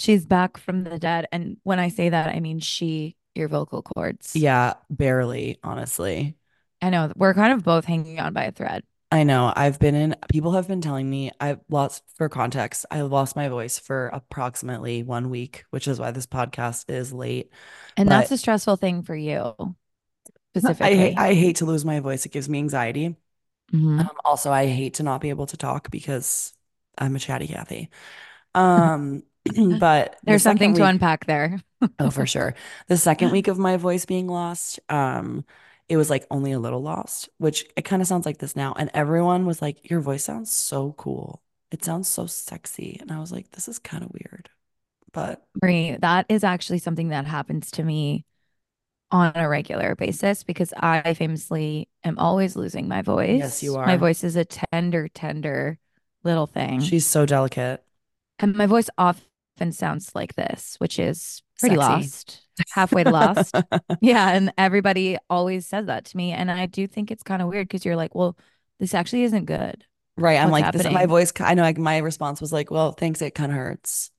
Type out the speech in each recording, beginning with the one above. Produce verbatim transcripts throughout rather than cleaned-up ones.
She's back from the dead. And when I say that, I mean she, your vocal cords. Yeah, barely, honestly. I know we're kind of both hanging on by a thread. I know. I've been in, people have been telling me I've lost, for context, I lost my voice for approximately one week, which is why this podcast is late. And that's But a stressful thing for you I specifically. I hate to lose my voice. It gives me anxiety. Hmm. Um, also, I hate to not be able to talk because I'm a chatty Cathy. Um, but the There's second something to week, unpack there. oh, for sure. The second week of my voice being lost, um, it was like only a little lost, which it kind of sounds like this now. And everyone was like, your voice sounds so cool. It sounds so sexy. And I was like, this is kind of weird. But Marie, that is actually something that happens to me on a regular basis because I famously am always losing my yes, you voice. My are. voice is a tender, tender little thing. She's so delicate. And my voice often sounds like this, which is pretty Sexy. lost, halfway to lost. Yeah. And everybody always says that to me. And I do think it's kind of weird because you're like, well, this actually isn't good. Right. I'm What's like this. My happening? voice, I know like my response was like, well, thanks. It kind of hurts.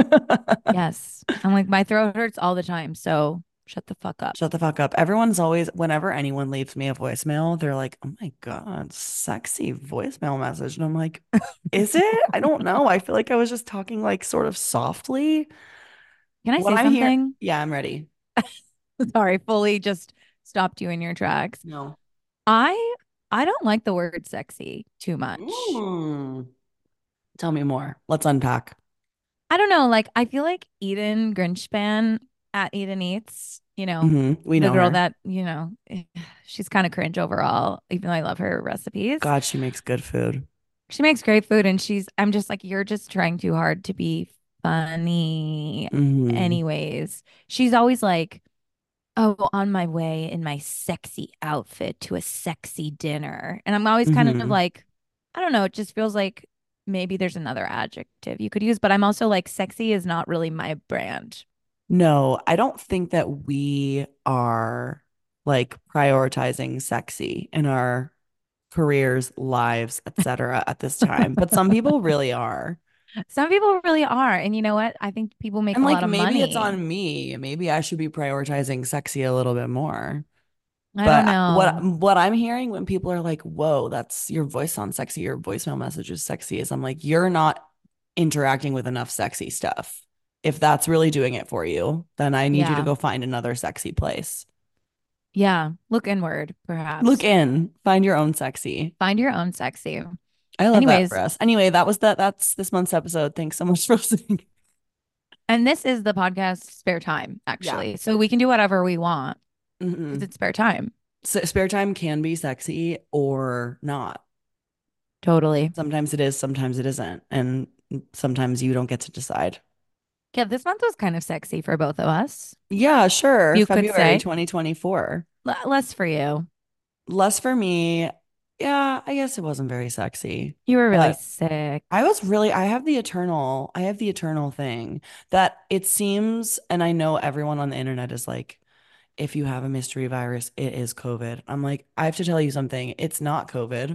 Yes. I'm like, my throat hurts all the time. So shut the fuck up. Shut the fuck up. Everyone's always, whenever anyone leaves me a voicemail, they're like, oh my God, sexy voicemail message. And I'm like, is it? I don't know. I feel like I was just talking like sort of softly. Can I What say I'm here, something? yeah, I'm ready. Sorry, fully just stopped you in your tracks. No. I I don't like the word sexy too much. Mm. Tell me more. Let's unpack. I don't know, like I feel like Eden Grinchpan at Eden Eats, you know, Hmm. We the know girl her. that, you know, she's kind of cringe overall, even though I love her recipes. God, she makes good food. She makes great food and she's I'm just like, you're just trying too hard to be funny. Hmm. Anyways, she's always like, oh, on my way in my sexy outfit to a sexy dinner. And I'm always kind of Hmm. like, I don't know, it just feels like maybe there's another adjective you could use, but I'm also like, sexy is not really my brand. No, I don't think that we are like prioritizing sexy in our careers, lives, et cetera at this time. But some people really are. Some people really are. And you know what? I think people make And a like lot of maybe it's money. on me. Maybe I should be prioritizing sexy a little bit more. I don't But what know. what I'm hearing when people are like, "Whoa, that's your voice sounds sexy, your voicemail message is sexy," is I'm like, "You're not interacting with enough sexy stuff. If that's really doing it for you, then I need you to Yeah. go find another sexy place. Yeah. Look inward, Look perhaps. in, find your own sexy." Find your own sexy. I love that for Anyways, us. Anyway, that was that. That's this month's episode. Thanks so much for listening. and this is the podcast spare time, Yeah. actually. So we can do whatever we want because Hmm. it's spare time. So spare time can be sexy or not. Totally. Sometimes it is, sometimes it isn't. And sometimes you don't get to decide. Yeah, this month was kind of sexy for both of us. Yeah, sure. You could February say twenty twenty-four. L- less for you. Less for me. Yeah, I guess it wasn't very sexy. You were really But sick. I was really, I have the eternal, I have the eternal thing that it seems, and I know everyone on the internet is like, if you have a mystery virus, it is COVID. I'm like, I have to tell you something. It's not COVID.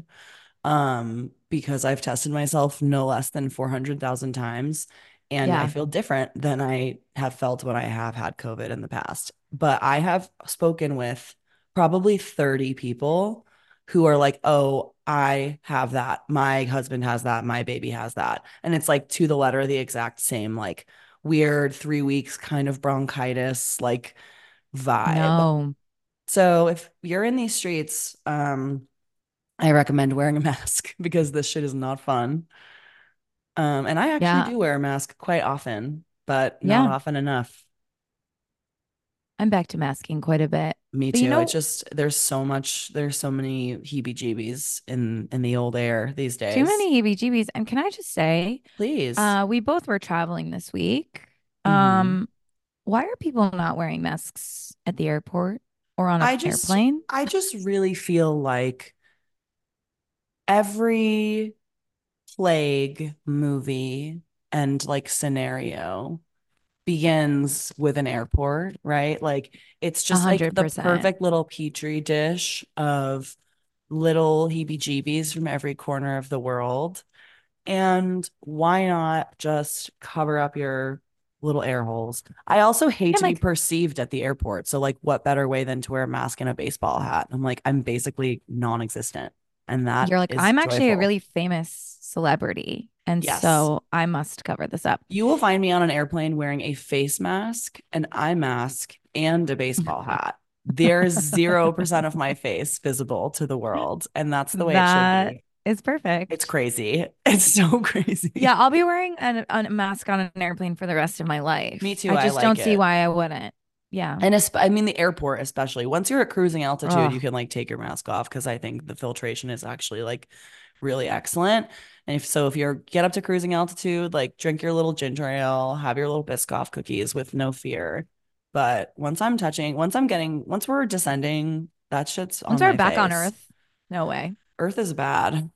Um, because I've tested myself no less than four hundred thousand times and I Yeah. feel different than I have felt when I have had COVID in the past. But I have spoken with probably thirty people who are like, oh, I have that. My husband has that. My baby has that. And it's like to the letter, the exact same, like weird three weeks kind of bronchitis, like vibe. No. So if you're in these streets, um, I recommend wearing a mask because this shit is not fun. Um, and I actually Yeah. do wear a mask quite often, but not Yeah. often enough. I'm back to masking quite a bit. Me But you too. It's know, just there's so much, there's so many heebie-jeebies in in the old air these too days. many heebie-jeebies. And can I just say, Please. uh, we both were traveling this week. Hmm. Um, why are people not wearing masks at the airport or on an I just airplane? I just really feel like every plague movie and like scenario begins with an airport, right? Like it's A just like hundred the percent. perfect little petri dish of little heebie-jeebies from every corner of the world. And why not just cover up your little air holes. I also hate Yeah, to be like perceived at the airport. So like what better way than to wear a mask and a baseball hat? I'm like, I'm basically non-existent. And that you're like, is I'm actually a joyful. really famous celebrity. And Yes. so I must cover this up. You will find me on an airplane wearing a face mask, an eye mask, and a baseball hat. There's zero percent of my face visible to the world. And that's the way it should That be. is It's perfect. crazy. It's so Yeah, crazy. I'll be wearing a, a mask on an airplane for the rest of my Me life. too. I I just like don't see it. why I wouldn't. Yeah. And it's, I mean, the airport, especially once you're at cruising altitude, you Oh, can like take your mask off because I think the filtration is actually like really excellent. And if so, if you're get up to cruising altitude, like drink your little ginger ale, have your little Biscoff cookies with no fear. But once I'm touching, once I'm getting, once we're descending, that shit's once on we're my back on face. Earth, no way. Earth is bad.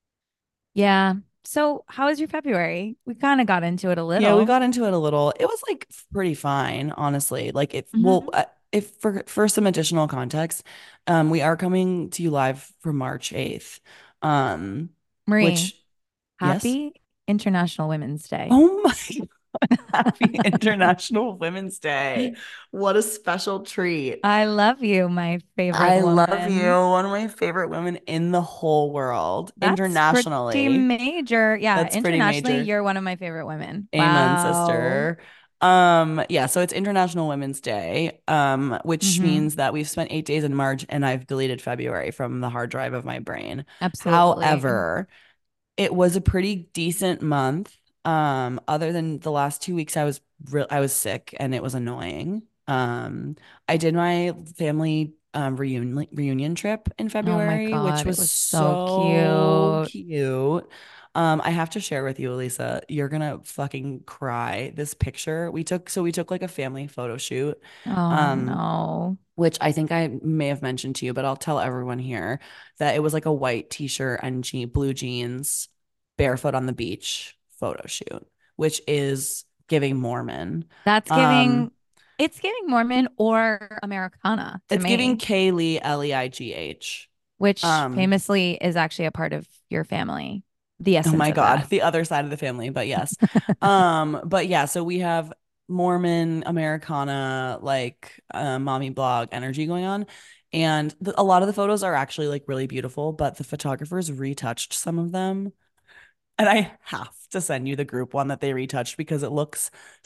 Yeah. So, how was your February? We kind of got into it a Yeah, we little. got into it a little. It was like pretty fine, honestly. Like if well, Hmm. uh, if for for some additional context, um, we are coming to you live for March eighth. Um, Marie, which yes. happy International Women's Day. Oh my God, happy International Women's Day. What a special treat. I love you, my favorite I love you. woman. One of my favorite women in the whole world, That's pretty internationally. major. Yeah, That's pretty internationally, major. you're one of my favorite women. Amen, Wow. sister. Um, yeah, so it's International Women's Day, um, which Hmm. means that we've spent eight days in March and I've deleted February from the hard drive of my brain. Absolutely. However, it was a pretty decent month. Um, other than the last two weeks, I was real I was sick and it was annoying. Um, I did my family um reunion reunion trip in Oh my February, which God, it was was so so cute. cute. Um, I have to share with you, Elisa, you're gonna fucking cry. This picture we took, so we took like a family photo shoot. Oh Um, no. which I think I may have mentioned to you, but I'll tell everyone here that it was like a white t-shirt and je blue jeans, barefoot on the beach photo shoot, which is giving Mormon. That's Um, giving, it's giving Mormon or Americana to it's giving me, Kaylee, L E I G H. which Um, famously is actually a part of your family, the oh essence my of God, that. the other side of the family, but yes. Um, but yeah, so we have Mormon, Americana, like uh, mommy blog energy going on. And the, a lot of the photos are actually like really beautiful, but the photographers retouched some of them. And I have to send you the group one that they retouched because it looks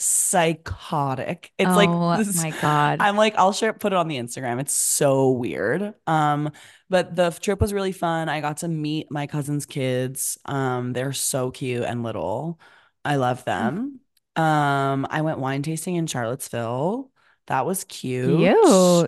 psychotic. It's like Oh this. my God. I'm like, I'll share, put it on the Instagram. It's so weird. Um, but the trip was really fun. I got to meet my cousin's kids. Um, they're so cute and little. I love them. Um, I went wine tasting in Charlottesville. That was cute. Cute.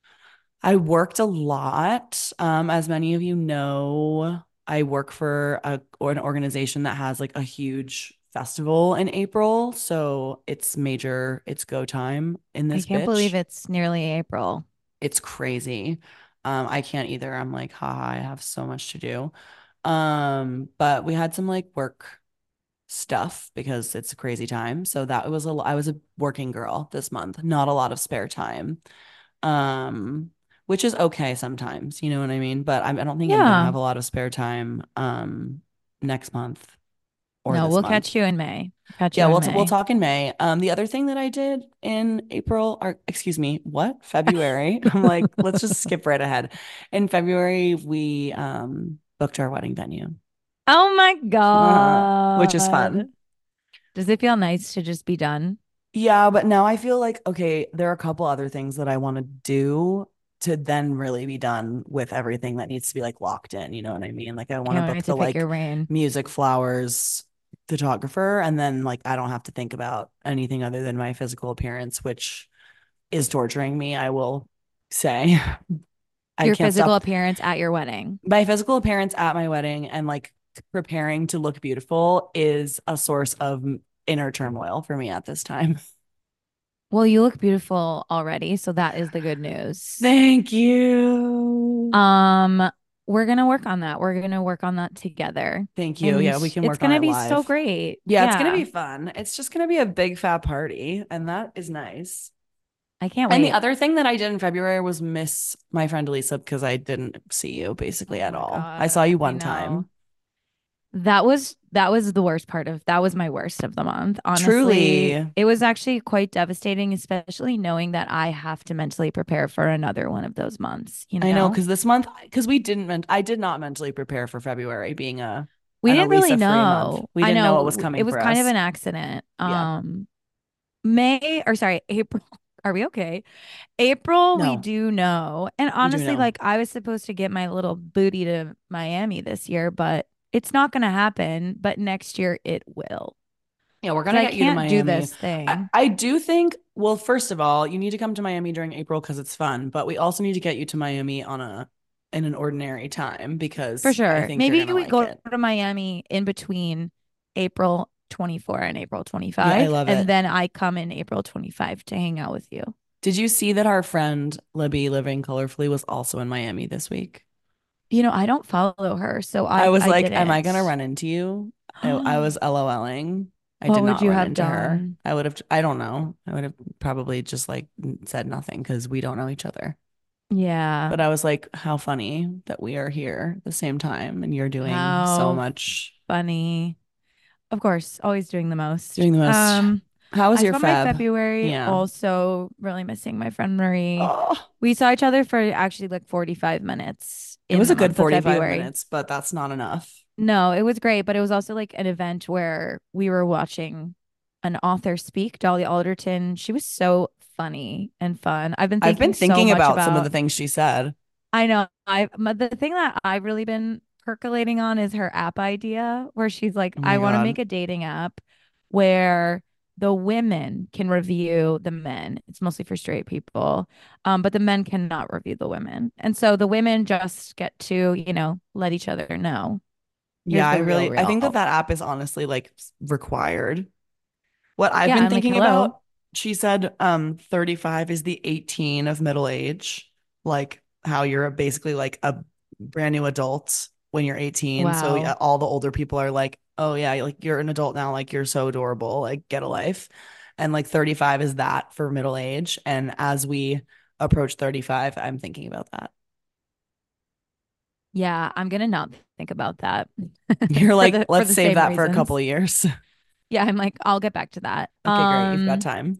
I worked a lot. Um, as many of you know, I work for a, or an organization that has like a huge festival in April. So it's major, it's go time in I this can't believe bitch. it's nearly April. It's crazy. Um, I can't either. I'm like, haha, I have so much to do. Um, but we had some like work stuff because it's a crazy time. So that was a, I was a working girl this month, not a lot of spare time. Um, which is okay sometimes, you know what I mean? But I'm, I don't think I'm gonna Yeah. have a lot of spare time um next month or No, this we'll month. catch you in May. Catch Yeah, you in we'll t we'll May. talk in May. Um, the other thing that I did in April, or excuse me, what? February. I'm like, let's just skip right ahead. In February, we um booked our wedding venue, Oh my which is fun. God. Does it feel nice to just be done? Yeah, but now I feel like, okay, there are a couple other things that I want to do to then really be done with everything that needs to be like locked in. You know what I mean? Like I want to Can't book wait to the pick like your brain. music flowers photographer and then like I don't have to think about anything other than my physical appearance, which is torturing me, I will say. I Your can't physical stop appearance at your wedding. my physical appearance at my wedding and like preparing to look beautiful is a source of inner turmoil for me at this time. Well, you look beautiful already, so that is the good news. Thank you. Um, we're gonna work on that. We're gonna work on that together. Thank you. And Yeah, we can it's work on gonna it be so live. great. Yeah, it's gonna Yeah. be fun. It's just gonna be a big fat party, and that is nice. I can't And the wait. other thing that I did in February was miss my friend Elisa because I didn't see you basically Oh at my all. I saw God. you I one know. time. That was that was the worst part of that was my worst of the month. Honestly, Truly. it was actually quite devastating, especially knowing that I have to mentally prepare for another one of those months, you I know, know? because this month, because we didn't, men- I did not mentally prepare for February being a We an didn't really Elisa free month. know. We I didn't know what know was w- it coming was for kind of us. an accident. Yeah. Um May or sorry, April. Are we okay? April, we No, do know. And we do honestly, know. like I was supposed to get my little booty to Miami this year, but it's not going to happen. But next year it will. Yeah, we're Because gonna I get you to can't do Miami. this I, thing. I do think, well, first of all, you need to come to Miami during April because it's fun, but we also need to get you to Miami on a in an ordinary time For because I sure. think you're Maybe gonna we like go it. to Miami in between April twenty-fourth and April Yeah, I twenty-fifth. love And it. then I come in April twenty-fifth to hang out with you. Did you see that our friend Libby living colorfully was also in Miami this week? You know, I don't follow her, so I I was I like, am I gonna didn't. run into you? I, I was LOLing. I What did would not you run have into her. done? I would have, I don't know. I would have probably just like said nothing because we don't know each other. Yeah. But I was like, how funny that we are here at the same time and you're doing so How much, funny. Of course, always doing the most. doing the most. Um, How was I your spent my Feb? February Yeah. also really missing my friend Marie. Oh, We saw each other for actually like forty-five minutes it in was the a good month of forty-five February. minutes, but that's not enough. No, it was great, but it was also like an event where we were watching an author speak, Dolly Alderton. She was so funny and fun. I've been I've been thinking so thinking much about some of the about, things she said. I know, I the thing that I've really been percolating on is her app idea, where she's like, Oh I my want to God. make a dating app where the women can review the men. It's mostly for straight people, um, but the men cannot review the women, and so the women just get to, you know, let each other know. Yeah, Here's I the real, really I think that real. that app is honestly like required. What I've Yeah, been I'm like, thinking hello. about, she said um thirty-five is the eighteen of middle age, like how you're basically like a brand new adult when you're eighteen. So yeah, Wow. all the older people are like, "Oh yeah, like you're an adult now, like you're so adorable, like get a life." And like thirty-five is that for middle age, and as we approach thirty-five, I'm thinking about that. Yeah, I'm gonna not think about that You're for like, the for let's the save same that for a couple reasons. of years. Yeah, I'm like, I'll get back to that. Okay, great. You've got Um, time.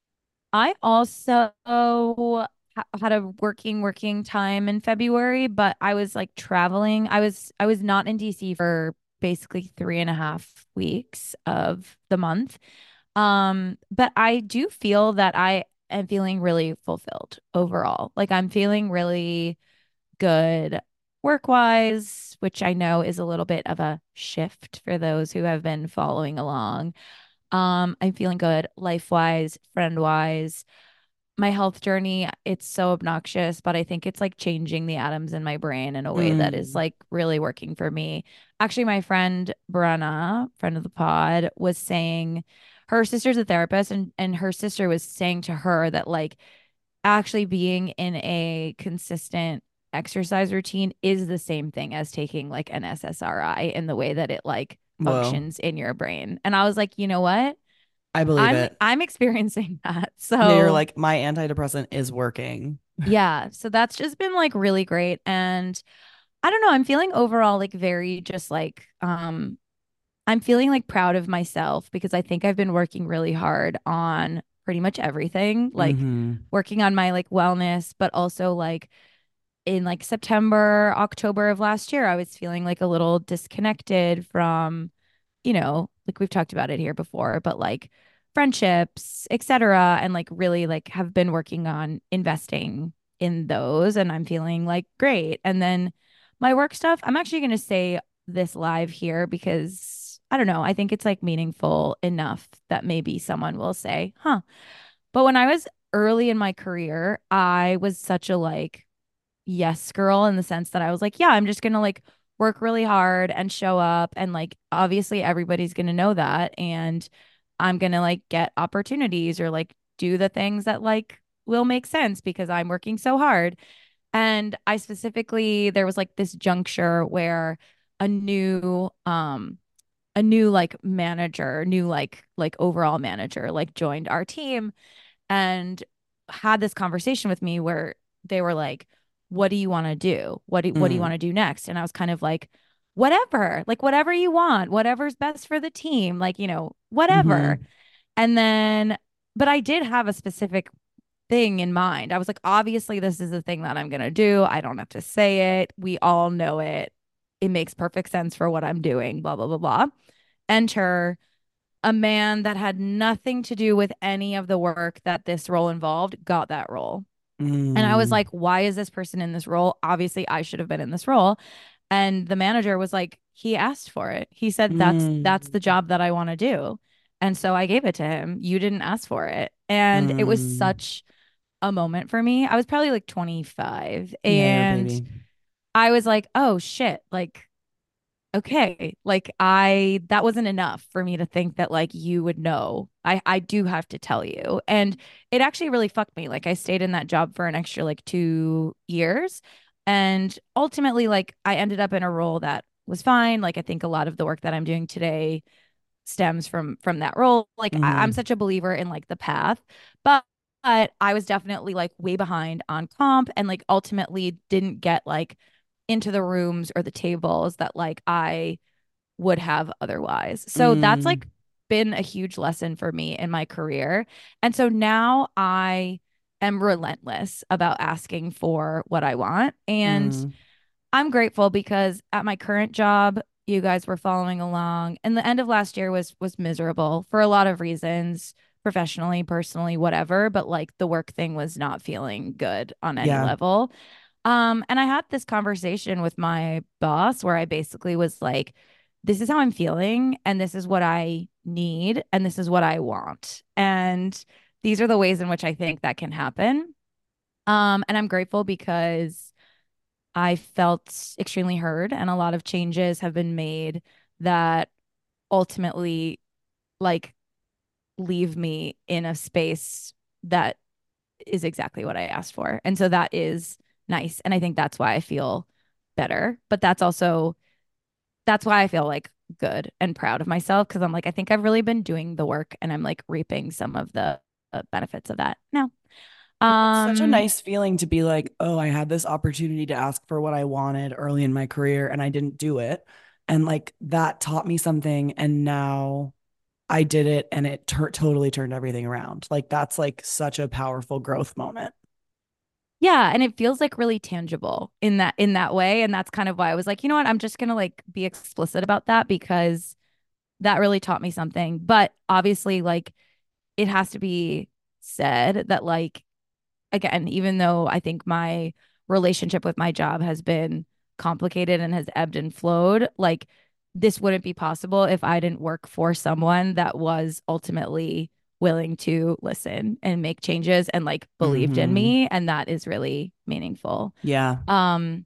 I also ha had a working working time in February, but I was like traveling. I was I was not in D C for basically three and a half weeks of the month. Um, but I do feel that I am feeling really fulfilled overall. Like I'm feeling really good work wise, which I know is a little bit of a shift for those who have been following along. Um, I'm feeling good life wise, friend wise. My health journey, it's so obnoxious, but I think it's like changing the atoms in my brain in a way that is Mm. like really working for me. Actually, my friend Brenna, friend of the pod, was saying her sister's a therapist, and and her sister was saying to her that like actually being in a consistent exercise routine is the same thing as taking like an S S R I in the way that it like Whoa, functions in your brain. And I was like, you know what? I believe I'm it. I'm experiencing that. Yeah, you're So, like, my antidepressant is working. yeah, so that's just been like really great and I don't know, I'm feeling overall like very just like um I'm feeling like proud of myself because I think I've been working really hard on pretty much everything, like Hmm. working on my like wellness, but also like in like September, October of last year, I was feeling like a little disconnected from, you know, like we've talked about it here before, but like friendships, et cetera. And like really like have been working on investing in those. And I'm feeling like great. And then my work stuff, I'm actually going to say this live here because I don't know. I think it's like meaningful enough that maybe someone will say, huh. But when I was early in my career, I was such a like, yes girl in the sense that I was like, yeah, I'm just gonna like work really hard and show up and like obviously everybody's gonna know that and I'm gonna like get opportunities or like do the things that like will make sense because I'm working so hard. And I specifically there was like this juncture where a new um a new like manager, new like like overall manager like joined our team and had this conversation with me where they were like, what do you want to do? What do, what do you Mm. want to do next? And I was kind of like, whatever, like whatever you want, whatever's best for the team, like, you know, Mm-hmm. whatever. And then, but I did have a specific thing in mind. I was like, obviously, this is the thing that I'm going to do. I don't have to say it. We all know it. It makes perfect sense for what I'm doing, blah, blah, blah, blah. Enter a man that had nothing to do with any of the work that this role involved, got that role. And I was Mm, like, why is this person in this role? Obviously, I should have been in this role. And the manager was like, he asked for it. He said, that's that's mm, the job that I want to do. And so I gave it to him. You didn't ask for it. And it was mm. such a moment for me. I was probably like twenty-five. Yeah, you're a And baby. I was like, oh shit. Like, okay, like I that wasn't enough for me to think that like you would know. I I do have to tell you. And it actually really fucked me. Like I stayed in that job for an extra like two years and ultimately like I ended up in a role that was fine. Like I think a lot of the work that I'm doing today stems from from that role. Like I, I'm Mm-hmm. such a believer in like the path. But but I was definitely like way behind on comp and like ultimately didn't get like into the rooms or the tables that like I would have otherwise. So that's Mm, like been a huge lesson for me in my career. And so now I am relentless about asking for what I want. And mm. I'm grateful because at my current job, you guys were following along. And the end of last year was was miserable for a lot of reasons, professionally, personally, whatever, but like the work thing was not feeling good on any Yeah. level. Um, and I had this conversation with my boss where I basically was like, this is how I'm feeling, and this is what I need, and this is what I want. And these are the ways in which I think that can happen. Um, and I'm grateful because I felt extremely heard, and a lot of changes have been made that ultimately like leave me in a space that is exactly what I asked for. And so that is nice. And I think that's why I feel better. But that's also that's why I feel like good and proud of myself because I'm like, I think I've really been doing the work and I'm like reaping some of the uh, benefits of that now. Well, it's such a Um, nice feeling to be like, oh, I had this opportunity to ask for what I wanted early in my career and I didn't do it. And like that taught me something. And now I did it and it tur totally turned everything around. Like that's like such a powerful growth moment. yeah, and it feels like really tangible in that in that way. And that's kind of why I was like, you know what, I'm just gonna like be explicit about that because that really taught me something. But obviously, like it has to be said that like again, even though I think my relationship with my job has been complicated and has ebbed and flowed, like this wouldn't be possible if I didn't work for someone that was ultimately willing to listen and make changes and like believed in Hmm. me. And that is really meaningful. Yeah. Um,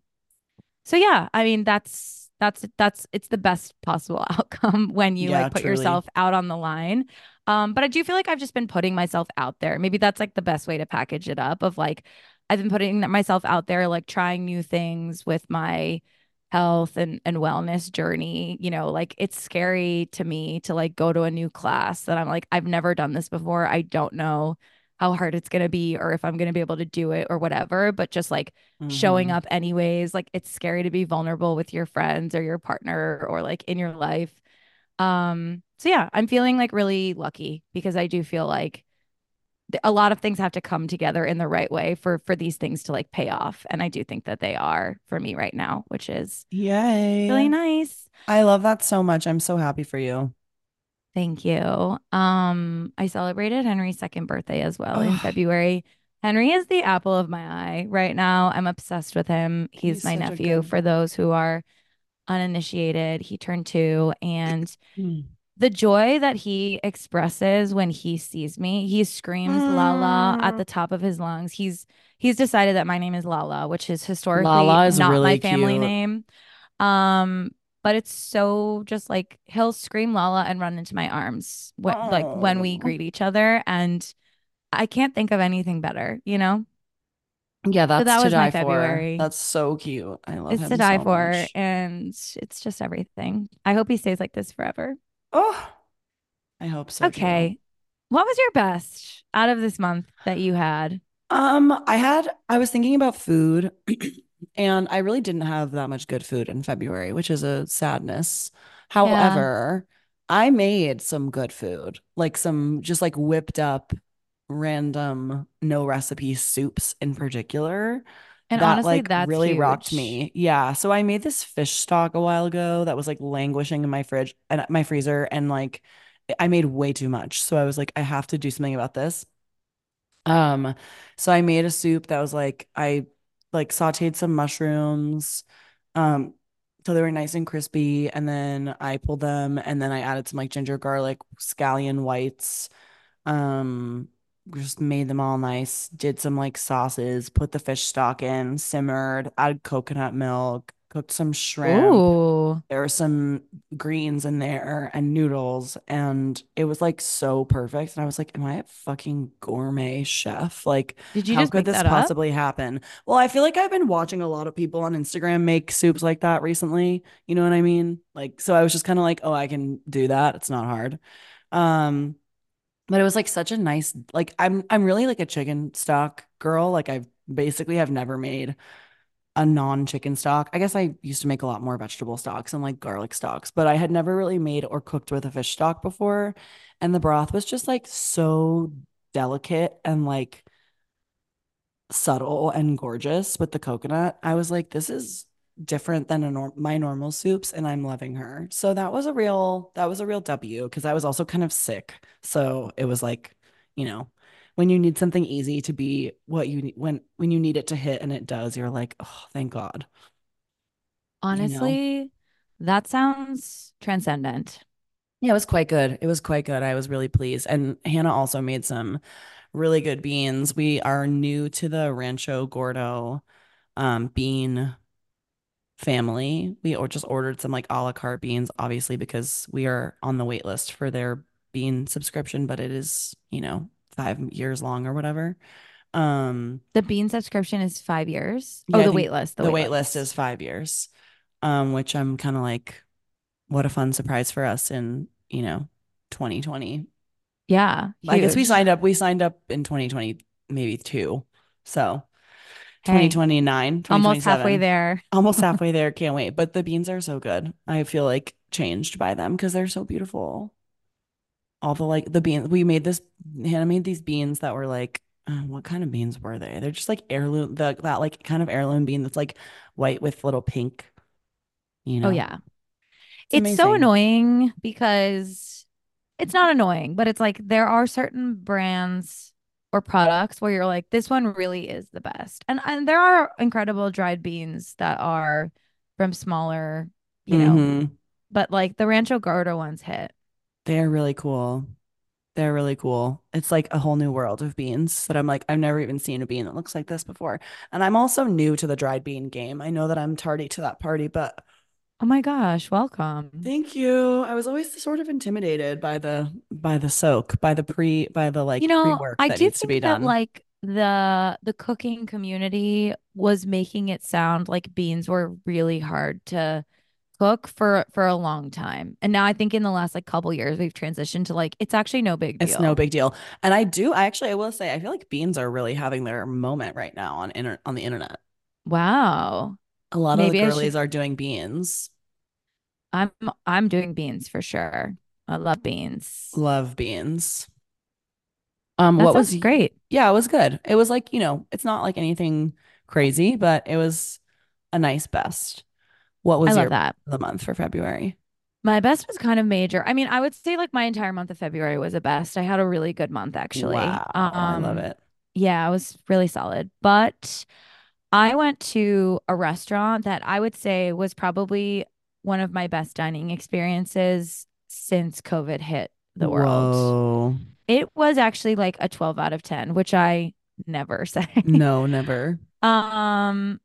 so yeah, I mean that's that's that's it's the best possible outcome when you Yeah, like put truly. yourself out on the line. Um, but I do feel like I've just been putting myself out there. Maybe that's like the best way to package it up of like I've been putting myself out there, like trying new things with my health and and wellness journey. You know, like it's scary to me to like go to a new class that I'm like, I've never done this before. I don't know how hard it's gonna be or if I'm gonna be able to do it or whatever. But just like showing Hmm. up anyways. Like it's scary to be vulnerable with your friends or your partner or like in your life. Um, so yeah, I'm feeling like really lucky because I do feel like th- a lot of things have to come together in the right way for for these things to like pay off. And I do think that they are for me right now, which is really Yay. nice. I love that so much. I'm so happy for you. Thank you. Um, I celebrated Henry's second birthday as well in Oh, February. Henry is the apple of my eye right now. I'm obsessed with him. He's he's my such a nephew good. for those who are uninitiated. He turned two, and Mm. the joy that he expresses when he sees me, he screams Lala at Mm. the top of his lungs. He's he's decided that my name is Lala, which is historically Lala is not my really family cute. name. Um, but it's so just like he'll scream Lala and run into my arms wh- like when we Oh. greet each other, and I can't think of anything better, you know? Yeah, So that's that to was my die for. February. That's so cute. I love It's to him die so for, much. and it's just everything. I hope he stays like this forever. Oh, I hope so too. Okay. What was your best out of this month that you had? Um, I had I was thinking about food And I really didn't have that much good food in February, which is a sadness. Yeah. However, I made some good food, like some just like whipped up random no recipe soups in particular And that honestly, like that's really rocked huge. me. Yeah. So I made this fish stock a while ago that was like languishing in my fridge and my freezer and like I made way too much. So I was like, I have to do something about this. Um, so I made a soup that was like I like sauteed some mushrooms, um, so they were nice and crispy, and then I pulled them, and then I added some like ginger garlic scallion whites, um, just made them all nice, did some like sauces, put the fish stock in, simmered, added coconut milk, cooked some shrimp, Ooh. there were some greens in there and noodles, and it was like so perfect. And I was like, am I a fucking gourmet chef? Like, Did you how just could make this that up? possibly happen? Well, I feel like I've been watching a lot of people on Instagram make soups like that recently. You know what I mean? Like, so I was just kind of like, oh, I can do that. It's not hard. Um, but it was like such a nice, like, I'm I'm really like a chicken stock girl. Like, I've basically have never made a non-chicken stock. I guess I used to make a lot more vegetable stocks and like garlic stocks, but I had never really made or cooked with a fish stock before. And the broth was just like so delicate and like subtle and gorgeous with the coconut. I was like, this is different than a norm my normal soups, and I'm loving her. So that was a real that was a real W because I was also kind of sick. So it was like, you know, when you need something easy to be what you need when when you need it to hit and it does, you're like, oh, thank God, you know. Honestly, that sounds transcendent. Yeah, it was quite good. It was quite good. I was really pleased. And Hannah also made some really good beans. We are new to the Rancho Gordo um, bean family. We or just ordered some like a la carte beans, obviously, because we are on the wait list for their bean subscription, but it is, you know, five years long or whatever. Um, The bean subscription is five years. Oh, yeah, I the wait think list, the the wait wait list list. is five years. Um, which I'm kind of like, what a fun surprise for us in, you know, twenty twenty. Yeah, I guess we huge. signed up, we signed up in twenty twenty, maybe two. So Hey, twenty twenty-nine, almost halfway twenty twenty-seven, there. almost halfway there. Can't wait. But the beans are so good. I feel like changed by them because they're so beautiful. All the like the beans we made this Hannah made these beans that were like uh, what kind of beans were they? They're just like heirloom the that like kind of heirloom bean that's like white with little pink, you Oh, know. yeah. It's It's so amazing. annoying because it's not annoying, but it's like there are certain brands or products where you're like, this one really is the best. And and there are incredible dried beans that are from smaller, you know, Mm-hmm. but like the Rancho Gordo ones hit. They're really cool. They're really cool. It's like a whole new world of beans that I'm like, I've never even seen a bean that looks like this before. And I'm also new to the dried bean game. I know that I'm tardy to that party, but Oh my gosh, welcome. thank you. I was always sort of intimidated by the by the soak, by the pre by the You like know, pre-work I that do needs to be think that done. like the the cooking community was making it sound like beans were really hard to cook for for a long time. And now I think in the last like couple years we've transitioned to like it's actually no big It's no deal. big deal. And I do I actually I will say I feel like beans are really having their moment right now on inter on the internet. Wow. A lot of the Maybe I girlies should are doing beans. I'm I'm doing beans for sure. I love beans. Love beans. Um, That what was sounds y- great. yeah, it was good. It was like, you know, it's not like anything crazy, but it was a nice best. What I was love your that. the month for February? My best was kind of major. I mean, I would say like my entire month of February was a best. I had a really good month actually. Wow, I love Um it. yeah, it was really solid. But I went to a restaurant that I would say was probably one of my best dining experiences since COVID hit the world. Whoa. It was actually like a twelve out of ten, which I never say. No, never. Um,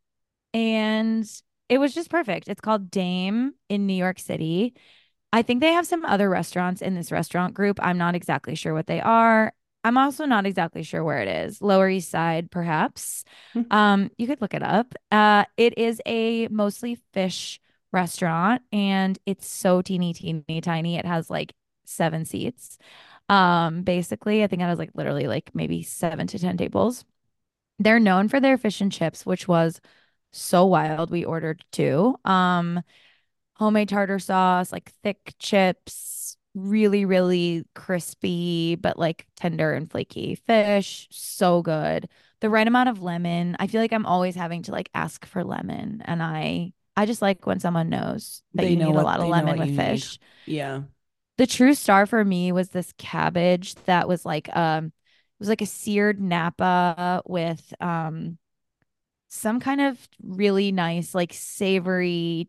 and it was just perfect. It's called Dame in New York City. I think they have some other restaurants in this restaurant group. I'm not exactly sure what they are. I'm also not exactly sure where it is. Lower East Side, perhaps. Um, you could look it up. Uh, it is a mostly fish restaurant, and it's so teeny, teeny, tiny. It has like seven seats. Um, basically, I think it has like literally like maybe seven to ten tables. They're known for their fish and chips, which was So wild. We ordered two. Um, homemade tartar sauce, like thick chips, really, really crispy, but like tender and flaky fish. So good. The right amount of lemon. I feel like I'm always having to like ask for lemon. And I I just like when someone knows that They you know need a what lot of they know lemon what with you need. fish. Yeah. The true star for me was this cabbage that was like um it was like a seared Napa with um some kind of really nice, like savory,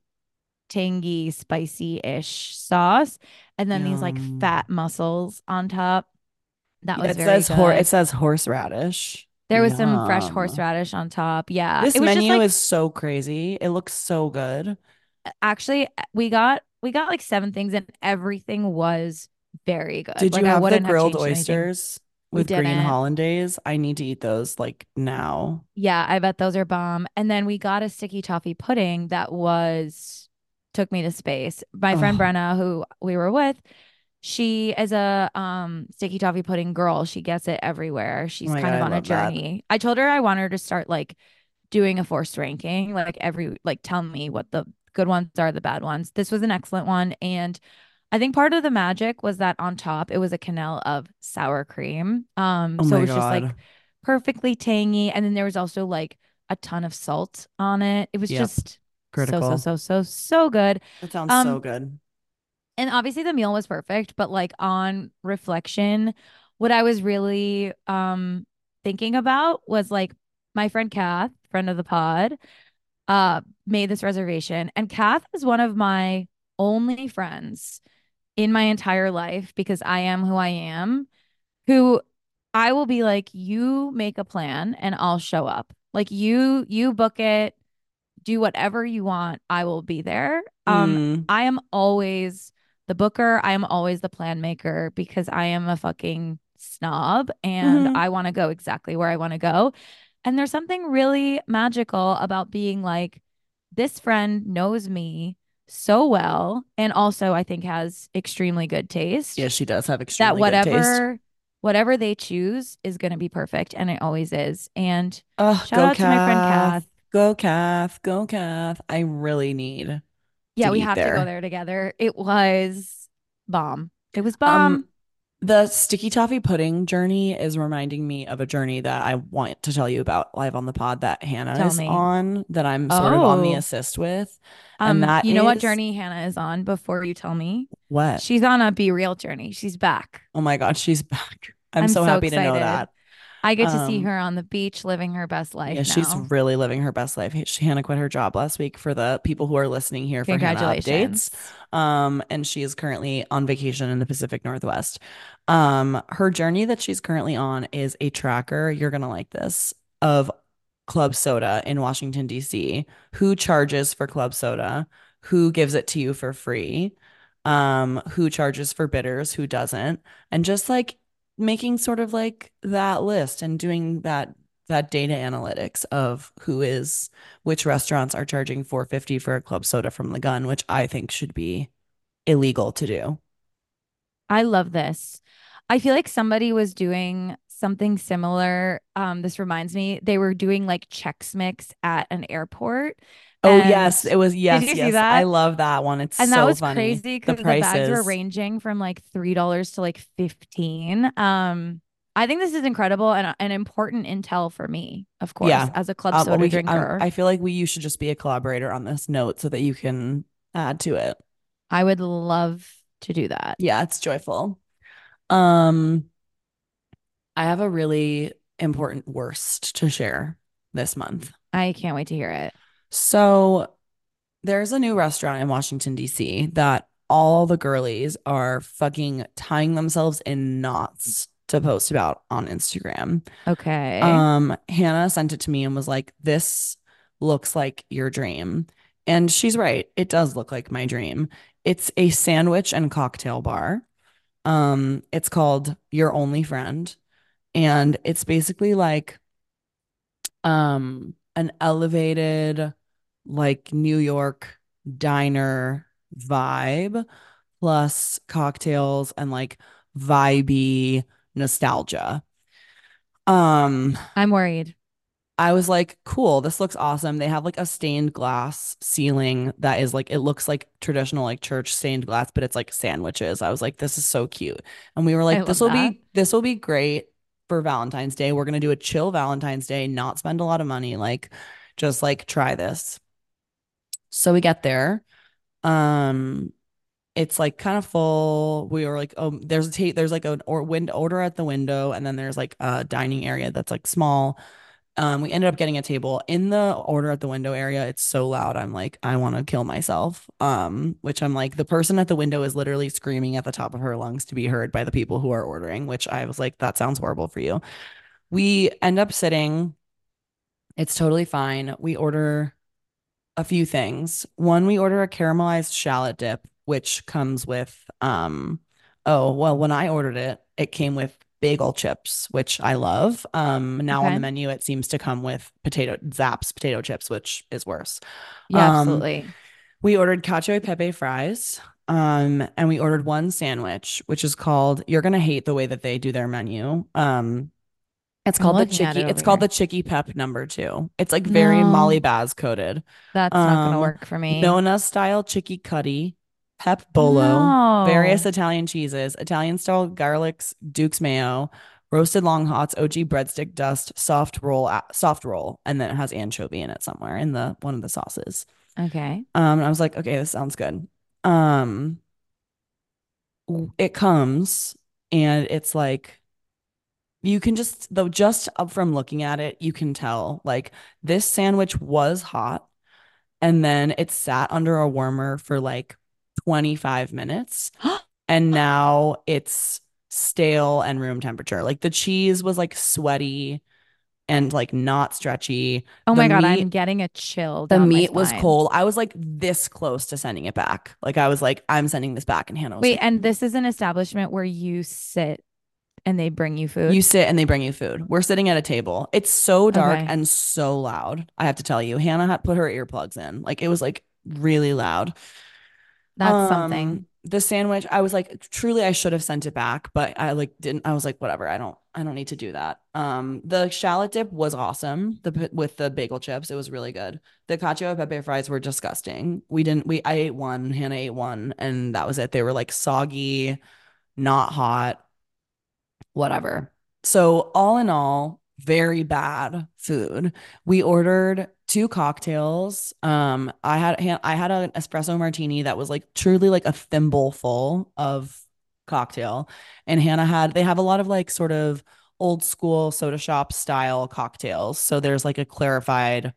tangy, spicy-ish sauce, and then these like Yum. fat mussels on top. That Yeah, was it very says hor it good. says horseradish. There was some fresh Yum. horseradish on top. Yeah, This it was just menu like is so crazy. It looks so good. actually we got we got like seven things and everything was very good. Did you Like I have the wouldn't have grilled changed anything. oysters We with green didn't. hollandaise? I need to eat those like now. Yeah, I bet those are bomb. And then we got a sticky toffee pudding that was took me to space. My friend Oh, Brenna, who we were with, she is a um sticky toffee pudding girl. She gets it everywhere. oh She's my God, kind of I on a love that. journey. I told her I want her to start like doing a forced ranking, like every like tell me what the good ones are, the bad ones. This was an excellent one. And I think part of the magic was that on top it was a quenelle of sour cream. Um, Oh so it my was just God. like perfectly tangy. And then there was also like a ton of salt on it. It was Yep. just so, so, Critical. so, so, so good. That sounds so Um, good. and obviously the meal was perfect, but like on reflection, what I was really um thinking about was like my friend Kath, friend of the pod, uh, made this reservation. And Kath is one of my only friends in my entire life because I am who I am, who I will be like, you make a plan and I'll show up. Like you, you book it, do whatever you want. I will be there. Um, Mm. I am always the booker. I am always the plan maker because I am a fucking snob and Hmm. I want to go exactly where I want to go. And there's something really magical about being like, this friend knows me so well and also I think has extremely good taste Yeah, she does have that extremely good taste. whatever whatever they choose is going to be perfect and it always is. And Oh, shout go out to my friend Kath. Kath. Go Kath. Go Kath. I really need to Yeah, we eat have to go there. there together. It was bomb. It was Um, bomb. the sticky toffee pudding journey is reminding me of a journey that I want to tell you about live on the pod that Hannah Tell is me. on, that I'm sort of on the Oh, assist with. And um, that you know what is journey Hannah is on before you tell me? what? She's on a Be Real journey. She's back. Oh my God, she's back. I'm I'm so so happy to know excited. that. I get to see Um, her on the beach living her best Yeah, life she's now. really living her best life. She, Hannah quit her job last week for the people who are listening here for Hannah updates. Congratulations. Um, and she is currently on vacation in the Pacific Northwest. Um, her journey that she's currently on is a tracker. You're gonna like this of club soda in Washington, D C. Who charges for club soda? Who gives it to you for free? Um, who charges for bitters? Who doesn't? And just like making sort of like that list and doing that that data analytics of who is which restaurants are charging four fifty for a club soda from the gun, which I think should be illegal to do. I love this. I feel like somebody was doing something similar. Um, this reminds me, they were doing like Chex Mix at an airport. Oh And yes, it was did yes, you see yes. I that? love that one. It's And that so was funny. crazy The because the bags were prices. ranging from like three dollars to like fifteen. Um, I think this is incredible and an important intel for me, of course, Yeah. as a club Um, well, soda we um, drinker. I feel like we you should just be a collaborator on this note so that you can add to it. I would love to do that. Yeah, it's joyful. Um, I have a really important worst to share this month. I can't wait to hear it. So there's a new restaurant in Washington, D C that all the girlies are fucking tying themselves in knots to post about on Instagram. Okay. Um, Hannah sent it to me and was like, "This looks like your dream." And she's right. It does look like my dream. It's a sandwich and cocktail bar. Um, it's called Your Only Friend, and it's basically like um an elevated like New York diner vibe plus cocktails and like vibey nostalgia. Um I'm worried. I was like, cool, this looks awesome. They have like a stained glass ceiling that is like, it looks like traditional like church stained glass, but it's like sandwiches. I was like, this is so cute. And we were I like, this love will that. be, this will be great for Valentine's Day. We're going to do a chill Valentine's Day, not spend a lot of money, like just like try this. So we get there. Um, it's like kind of full. We were like, oh, there's a ta- there's like an or wind order at the window, and then there's like a dining area that's like small. Um, we ended up getting a table in the order at the window area. It's so loud. I'm like, I want to kill myself. Um, which I'm like, the person at the window is literally screaming at the top of her lungs to be heard by the people who are ordering, which I was like, that sounds horrible for you. We end up sitting. It's totally fine. We order a few things. One, we order a caramelized shallot dip, which comes with um oh, well, when I ordered it, it came with bagel chips, which I love. Um now on the Okay. menu it seems to come with potato Zapp's potato chips, which is worse. Yeah, Um absolutely. we ordered cacio e pepe fries. Um, and we ordered one sandwich, which is called, you're gonna hate the way that they do their menu. Um, it's I'm called the looking at Chicky. it It's over called the here. Chicky Pep number two. It's like very Molly No, Baz coded. that's not gonna Um, work for me. Nona style Chicky Cuddy, Pep Bolo, various No. Italian cheeses, Italian style garlics, Duke's mayo, roasted long hots, O G breadstick dust, soft roll, soft roll, and then it has anchovy in it somewhere in the one of the sauces. Okay. Um, and I was like, okay, this sounds good. Um, it comes and it's like you can just though just up from looking at it, you can tell like this sandwich was hot and then it sat under a warmer for like twenty-five minutes and now it's stale and room temperature. Like the cheese was like sweaty and like not stretchy. Oh The my God, I'm meat getting a chill the down my meat was spine. cold. I was like this close to sending it back. Like I was like, I'm sending this back. And Hannah was Wait, like, and this is an establishment where you sit and they bring you you food? sit and they bring you food. We're sitting at a table. It's so dark Okay. and so loud. I have to tell you, Hannah had put her earplugs in. Like it was like really loud. That's something. Um, the sandwich, I was like, truly, I should have sent it back, but I like didn't. I was like, whatever. I don't. I don't need to do that. Um, the shallot dip was awesome. The with the bagel chips, it was really good. The cacio e pepe fries were disgusting. We didn't. We I ate one. Hannah ate one, and that was it. They were like soggy, not hot, whatever. So all in all, very bad food. We ordered two cocktails. Um, I had I had an espresso martini that was like truly like a thimble full of cocktail, and Hannah had they have a lot of like sort of old school soda shop style cocktails. So there's like a clarified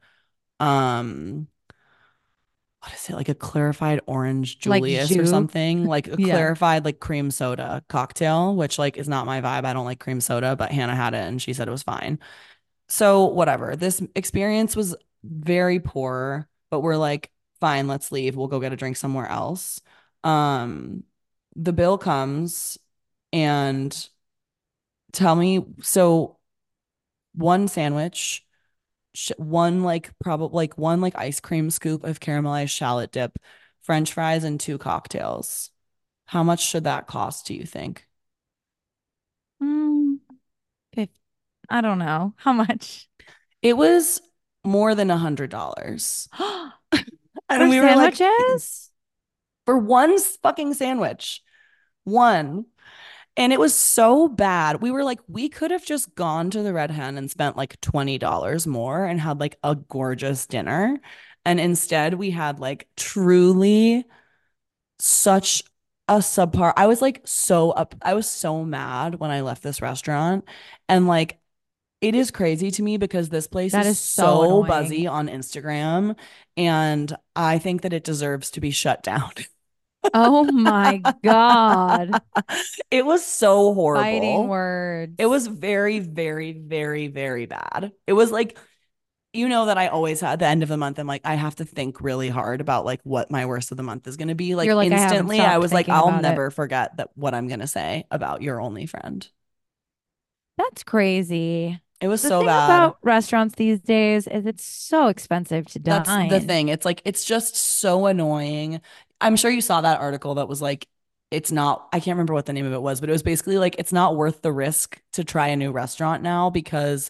um what is it like a clarified orange Like Julius or jus. something like a Yeah. clarified like cream soda cocktail, which like is not my vibe. I don't like cream soda, but Hannah had it and she said it was fine. So whatever. This experience was very poor, but we're like, fine, let's leave. We'll go get a drink somewhere else. Um, the bill comes and tell me so one sandwich sh- one like probably like one like ice cream scoop of caramelized shallot dip, French fries, and two cocktails. How much should that cost, do you think? Mm, fif- I don't know. How much? It was more than a hundred dollars. For And we were like, sandwiches? for one fucking sandwich, one. And it was so bad. We were like, we could have just gone to the Red Hen and spent like twenty dollars more and had like a gorgeous dinner. And instead, we had like truly such a subpar. I was like so up. I was so mad when I left this restaurant. And like, it is crazy to me because this place That is is so so annoying. buzzy on Instagram. And I think that it deserves to be shut down. Oh my God. It was so Fighting horrible. It words. was very, very, very, very bad. It was like, you know, that I always at the end of the month, I'm like, I have to think really hard about like what my worst of the month is going to be. You're Like like, I haven't instantly, I stopped was like, thinking I'll about it. never forget that what I'm going to say about your only friend. That's crazy. It was The so thing bad. about restaurants these days is it's so expensive to That's the dine. thing. It's like, it's just so annoying. I'm sure you saw that article that was like, it's not, I can't remember what the name of it was, but it was basically like, it's not worth the risk to try a new restaurant now because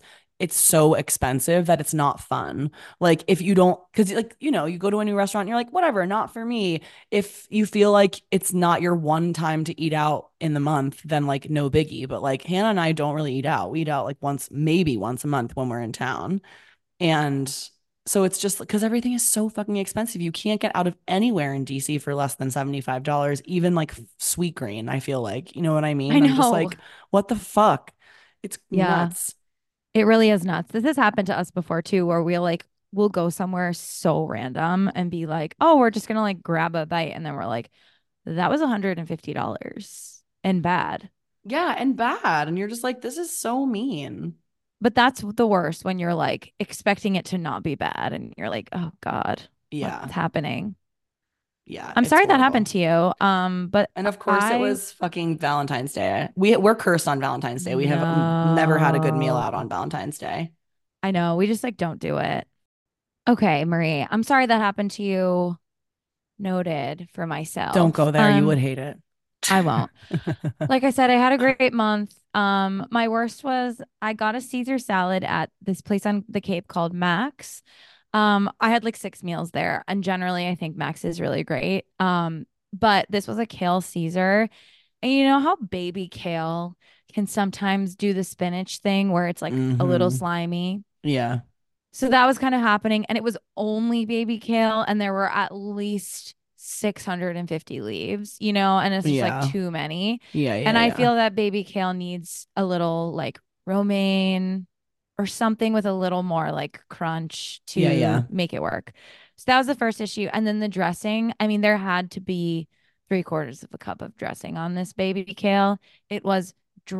it's so expensive that it's not fun. Like if you don't, because like you know, you go to a new restaurant, and you're like, whatever, not for me. If you feel like it's not your one time to eat out in the month, then like no biggie. But like Hannah and I don't really eat out. We eat out like once, maybe once a month when we're in town. And so it's just because everything is so fucking expensive. You can't get out of anywhere in D C for less than seventy-five dollars even like Sweet Green, I feel like. You know what I I mean? I'm just know. like, what the fuck? It's Yeah. nuts. It really is nuts. This has happened to us before too, where we'll like we'll go somewhere so random and be like, oh, we're just gonna like grab a bite. And then we're like, that was one hundred fifty dollars and bad. Yeah, and bad. And you're just like, this is so mean. But that's the worst when you're like expecting it to not be bad and you're like, oh God, Yeah. what's happening? Yeah, I'm it's sorry that happened horrible. to you. Um, but And of course it I was fucking Valentine's Day. We we're cursed on Valentine's Day. We have n- never had a good meal no, out on Valentine's Day. I know. We just like don't do it. Okay, Marie, I'm sorry that happened to you. Noted for Don't myself. go there. You would Um, hate it. I won't. Like I said, I had a great month. Um, my worst was I got a Caesar salad at this place on the Cape called Max. Um, I had like six meals there, and generally I think Max is really great. Um, but this was a kale Caesar, and you know how baby kale can sometimes do the spinach thing where it's like a little Mm-hmm. slimy. Yeah. So that was kind of happening, and it was only baby kale, and there were at least six hundred fifty leaves, you know, and it's just like Yeah. too many. Yeah, And yeah, I yeah. feel that baby kale needs a little like romaine or something with a little more like crunch Yeah, to yeah. make it work. So that was the first issue. And then the dressing, I mean, there had to be three quarters of a cup of dressing on this baby kale. It was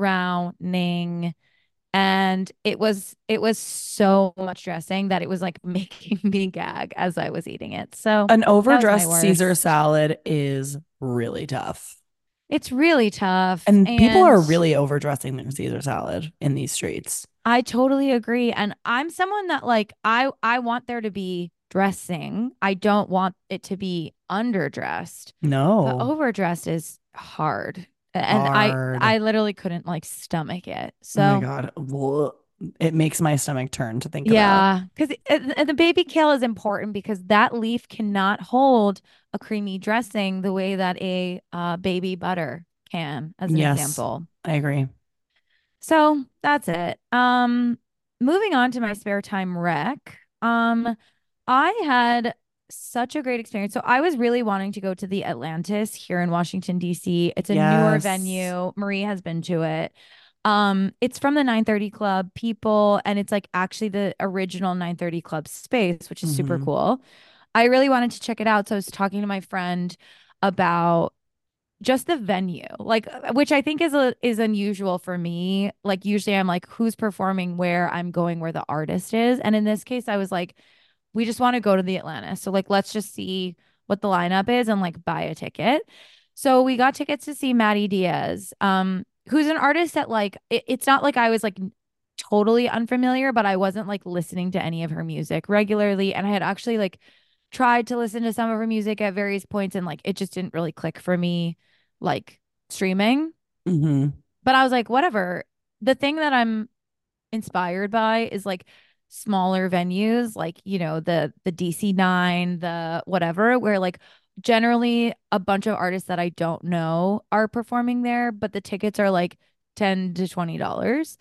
drowning, and it was it was so much dressing that it was like making me gag as I was eating it. So An that was my overdressed Caesar worst. salad is really tough. It's really tough, And people are and really overdressing their Caesar salad in these streets. I totally agree. And I'm someone that like I I want there to be dressing. I don't want it to be underdressed, but No, overdressed is hard. And I hard. I literally couldn't like stomach it. Oh my So God. Ugh. It makes my stomach turn to think about. yeah, because the baby kale is important because that leaf cannot hold a creamy dressing the way that a uh, baby butter can, as an Yes, example. I agree. So that's it. Um, moving on to my spare time rec. Um, I had such a great experience. So I was really wanting to go to the Atlantis here in Washington, D C. It's a newer Yes. venue. Marie has been to it. Um, it's from the nine thirty Club people, and it's like actually the original nine thirty Club space, which is super Hmm. cool. I really wanted to check it out. So I was talking to my friend about just the venue, like uh, which I think is a is unusual for me. Like usually I'm like, who's performing where? I'm going where the artist is. And in this case, I was like, we just want to go to the Atlantis. So like let's just see what the lineup is and like buy a ticket. So we got tickets to see Maddie Diaz, um, who's an artist that like it, it's not like I was like totally unfamiliar, but I wasn't like listening to any of her music regularly. And I had actually like tried to listen to some of her music at various points and like it just didn't really click for me, like streaming. Hmm. But I was like, whatever. The thing that I'm inspired by is like smaller venues, like, you know, the the D C nine, the whatever, where like generally a bunch of artists that I don't know are performing there, but the tickets are like ten to twenty dollars.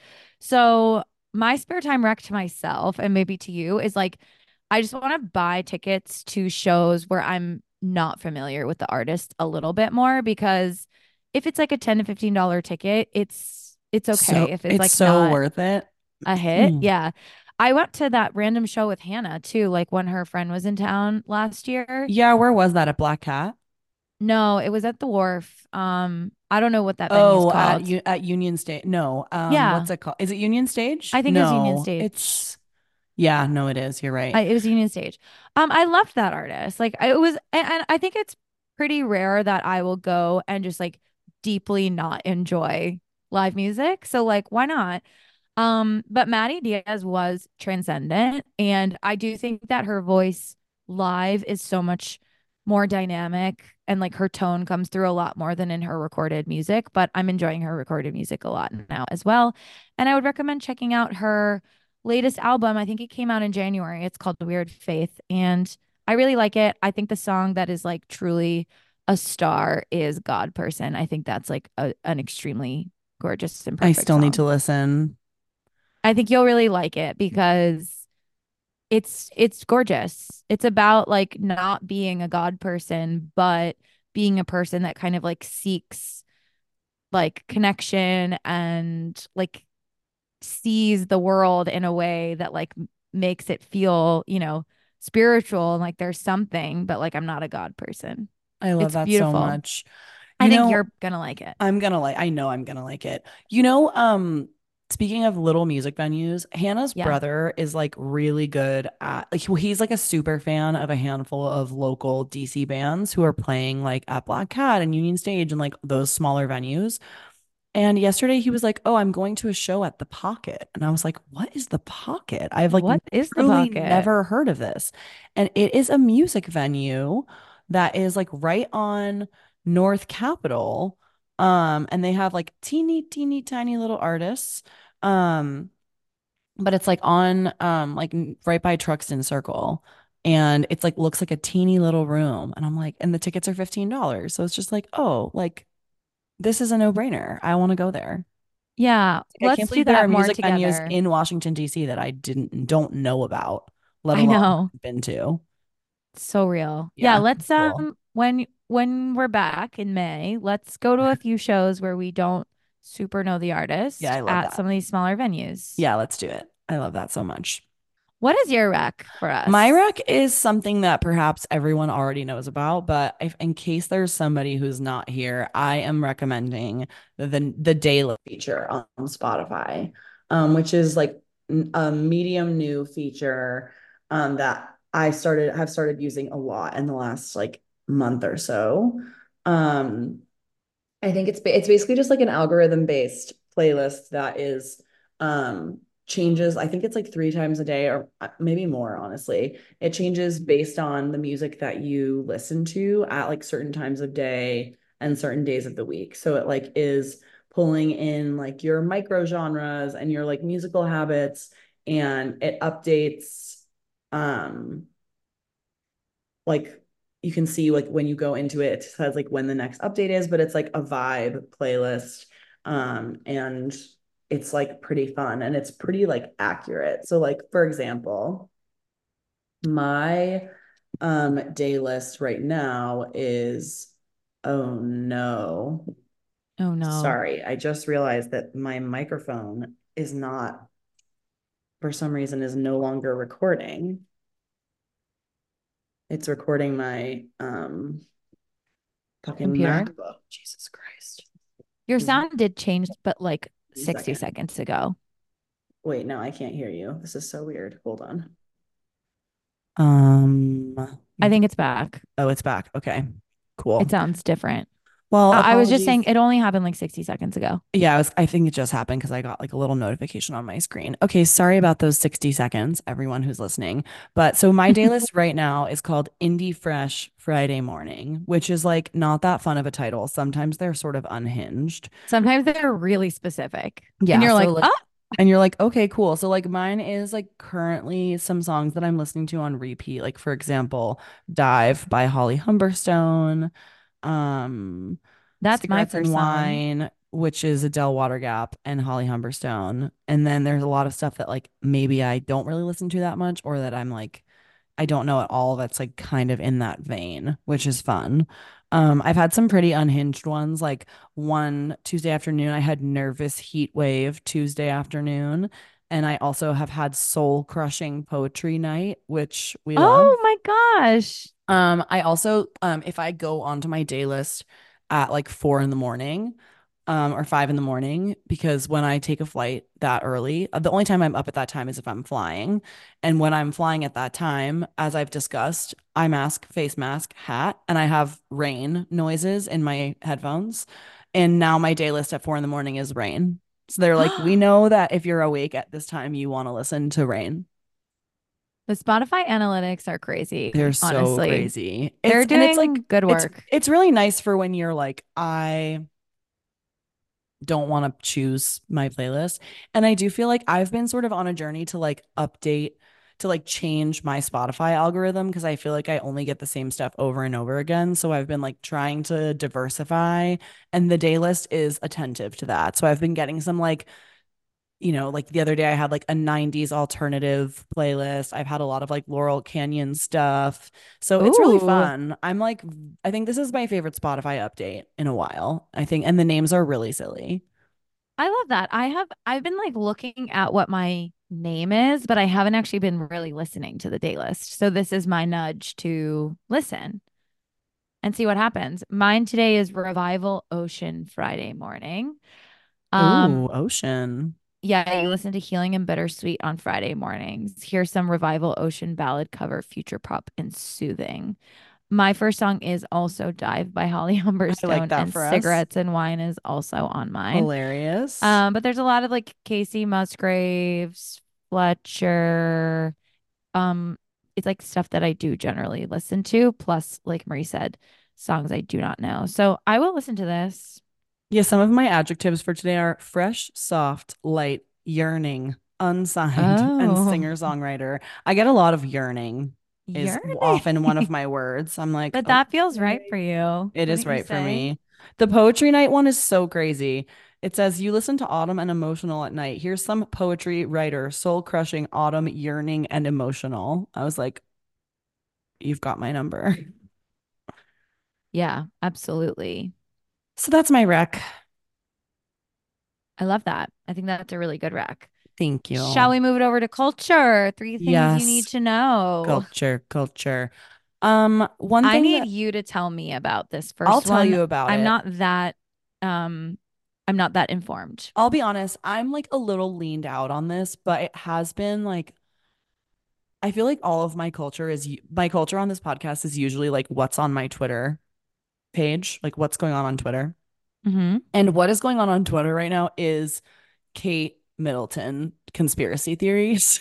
So my spare time rec to myself and maybe to you is like I just want to buy tickets to shows where I'm not familiar with the artist a little bit more, because if it's like a ten to fifteen dollar ticket, it's it's okay. So If it's it's like so not worth it. a hit. Yeah. I went to that random show with Hannah too, like when her friend was in town last year. Yeah, where was that? At Black Cat? No, it was at the Wharf. Um, I don't know what that venue's Oh, at called. U at Union Stage. No, um, Yeah, what's it called? Is it Union Stage? I think it was Union No, Stage. it's yeah, no, it is. You're I, right. it was Union Stage. Um, I loved that artist. Like I- it was, and, and I think it's pretty rare that I will go and just like deeply not enjoy live music. So like, why not? Um, but Maddie Diaz was transcendent, and I do think that her voice live is so much more dynamic, and like her tone comes through a lot more than in her recorded music. But I'm enjoying her recorded music a lot now as well, and I would recommend checking out her latest album. I think it came out in January. It's called Weird Faith, and I really like it. I think the song that is like truly a star is God Person. I think that's like a, an extremely gorgeous and I perfect still need to song. listen. I think you'll really like it because it's it's gorgeous. It's about like not being a God person, but being a person that kind of like seeks like connection and like sees the world in a way that like m- makes it feel, you know, spiritual and like there's something, but like I'm not a God person. I love It's that so beautiful. much. I You think know, you're gonna like it. I'm gonna like, I know I'm gonna like it. You know, um, speaking of little music venues, Hannah's Yeah. brother is like really good at like he- he's like a super fan of a handful of local D C bands who are playing like at Black Cat and Union Stage and like those smaller venues. And yesterday he was like, "Oh, I'm going to a show at the Pocket." And I was like, "What is the Pocket? I've like What is the truly pocket? never heard of this." And it is a music venue that is like right on North Capitol. Um, and they have like teeny, teeny, tiny little artists. Um, but it's like on um like n- right by Truxton Circle. And it's like looks like a teeny little room. And I'm like, and the tickets are fifteen dollars. So it's just like, oh, like this is a no-brainer. I want to go there. Yeah, Like, I can't let's do believe there are that more music venues together. in Washington, D C that I didn't don't know about, let I alone know. been to. So real. Yeah, Yeah, let's cool. um when when we're back in May, let's go to a few shows where we don't super know the Yeah, artist I love at that. some of these smaller venues. Yeah, let's do it. I love that so much. What is your rec for My us? rec is something that perhaps everyone already knows about, but if in case there's somebody who's not here, I am recommending the the daily feature on Spotify, um, which is like a medium new feature um, that I started have started using a lot in the last like month or so. Um, I think it's it's basically just like an algorithm based playlist that is um changes. I think it's like three times a day or uh, maybe more, honestly. It changes based on the music that you listen to at like certain times of day and certain days of the week. So it like is pulling in like your micro genres and your like musical habits, and it updates um like you can see like when you go into it, it says like when the next update is, but it's like a vibe playlist. Um, and it's like pretty fun and it's pretty like accurate. So like for example, my um day list right now is oh no. Oh no. Sorry, I just realized that my microphone is not for some reason is no longer recording. It's recording my um fucking Computer. MacBook. Jesus Christ. Your This is sound did change, but like a sixty second. seconds ago. Wait, no, I can't hear you. This is so weird. Hold on. Um, I think it's back. oh, it's back. Okay, It cool. sounds different. Well, I, I was just saying apologies. it only happened like sixty seconds ago. Yeah, I was, I think it just happened because I got like a little notification on my screen. Okay, sorry about those sixty seconds, everyone who's listening. But so my day list right now is called Indie Fresh Friday Morning, which is like not that fun of a title. Sometimes they're sort of unhinged. Sometimes they're really specific. And Yeah, you're so like, like oh, and you're like, okay, cool. So like mine is like currently some songs that I'm listening to on repeat. Like for example, Dive by Holly Humberstone, um, that's my Cigarettes and first song. Wine, which is Adele Watergap and Holly Humberstone. And then there's a lot of stuff that like maybe I don't really listen to that much or that I'm like I don't know at all that's like kind of in that vein, which is fun. Um, I've had some pretty unhinged ones. Like one Tuesday afternoon, I had Nervous Heat Wave Tuesday afternoon. And I also have had Soul Crushing Poetry Night, which we love. Oh my gosh. Um, I also, um, if I go onto my day list at like four in the morning, um, or five in the morning, because when I take a flight that early, uh, the only time I'm up at that time is if I'm flying. And when I'm flying at that time, as I've discussed, eye mask, face mask, hat, and I have rain noises in my headphones. And now my day list at four in the morning is rain. So they're like, we know that if you're awake at this time, you want to listen to rain. The Spotify analytics are They're crazy, so honestly. crazy. They're It's and it's like doing good it's work. it's really nice for when you're like I don't want to choose my playlist. And I do feel like I've been sort of on a journey to like update, to like change my Spotify algorithm because I feel like I only get the same stuff over and over again. So I've been like trying to diversify, and the day list is attentive to that. So I've been getting some like, you know, like the other day I had like a nineties alternative playlist. I've had a lot of like Laurel Canyon stuff. So it's really Ooh, fun. I'm like, I think this is my favorite Spotify update in a while. I think, and the names are really silly. I love that. I have I've been like looking at what my name is, but I haven't actually been really listening to the day list. So this is my nudge to listen and see what happens. Mine today is Revival Ocean Friday morning. Um, Ooh, Ocean. yeah, you listen to Healing and Bittersweet on Friday mornings. Here's some Revival Ocean ballad cover, future pop and soothing. My first song is also Dive by Holly I like Humberstone, that and for us. Cigarettes and Wine is also on mine. Hilarious. Um, but there's a lot of like Casey Musgraves, Fletcher. Um, it's like stuff that I do generally listen to, plus, like Marie said, songs I do not know. So I will listen to this. Yeah, some of my adjectives for today are fresh, soft, light, yearning, unsigned, and Oh, singer-songwriter. I get a lot of yearning is yearning. often one of my words. I'm like, But that feels right okay. for you, It is wouldn't you right for say? me. The poetry night one is so crazy. It says you listen to autumn and emotional at night. Here's some poetry writer, soul crushing, autumn, yearning, and emotional. I was like, you've got my number. Yeah, absolutely. So that's my rec. I love that. I think that's a really good rec. Thank Shall you. we move it over to culture? Three things you need Yes, to know. culture, culture. Um, one I thing need that you to tell me about this I'll first tell one. you about I'm it. not that um I'm not that informed. I'll be honest, I'm like a little leaned out on this, but it has been like I feel like all of my culture is my culture on this podcast is usually like what's on my Twitter page, like what's going on on Twitter. Hmm. And what is going on on Twitter right now is Kate Middleton conspiracy theories.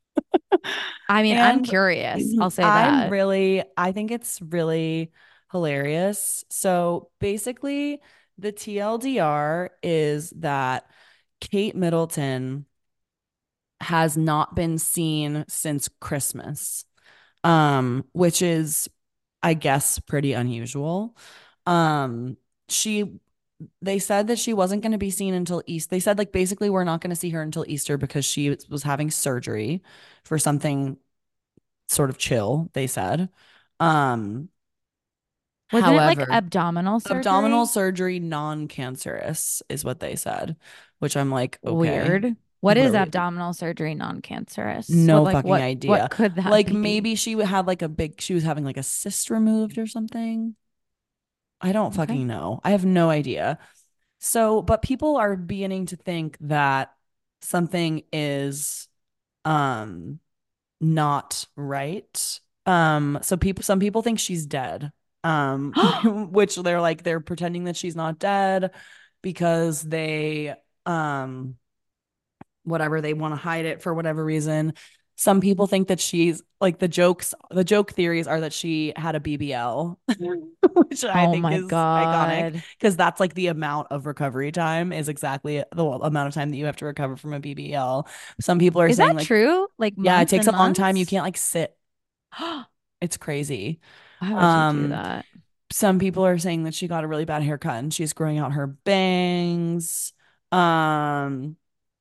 I mean, I'm And curious. I'll say I'm that. really, I think it's really hilarious. So basically, the T L D R is that Kate Middleton has not been seen since Christmas, um, which is, I guess, pretty unusual. Um, she they said that she wasn't going to be seen until Easter. They said like basically we're not going to see her until Easter because she was having surgery for something sort of chill, they said. Um, Wasn't it like however, abdominal abdominal surgery? surgery non-cancerous is what they said, which I'm like, okay, Weird. What what is are we abdominal surgery non-cancerous? What no like fucking what what idea. could that Like be? maybe she had like a big she was having like a cyst removed or something. I don't Okay. fucking know. I have no idea. So, but people are beginning to think that something is um not right. Um, so people some people think she's dead. Um, which they're like they're pretending that she's not dead because they um whatever they want to hide it for whatever reason. Some people think that she's like the jokes, the joke theories are that she had a B B L, which I Oh think my is iconic God. because that's like the amount of recovery time is exactly the amount of time that you have to recover from a B B L. Some people are Is that saying like, true? Like yeah, it months takes and a long time. You months? can't like sit. It's crazy. Why would you do Um, that? some people are saying that she got a really bad haircut and she's growing out her bangs. Um,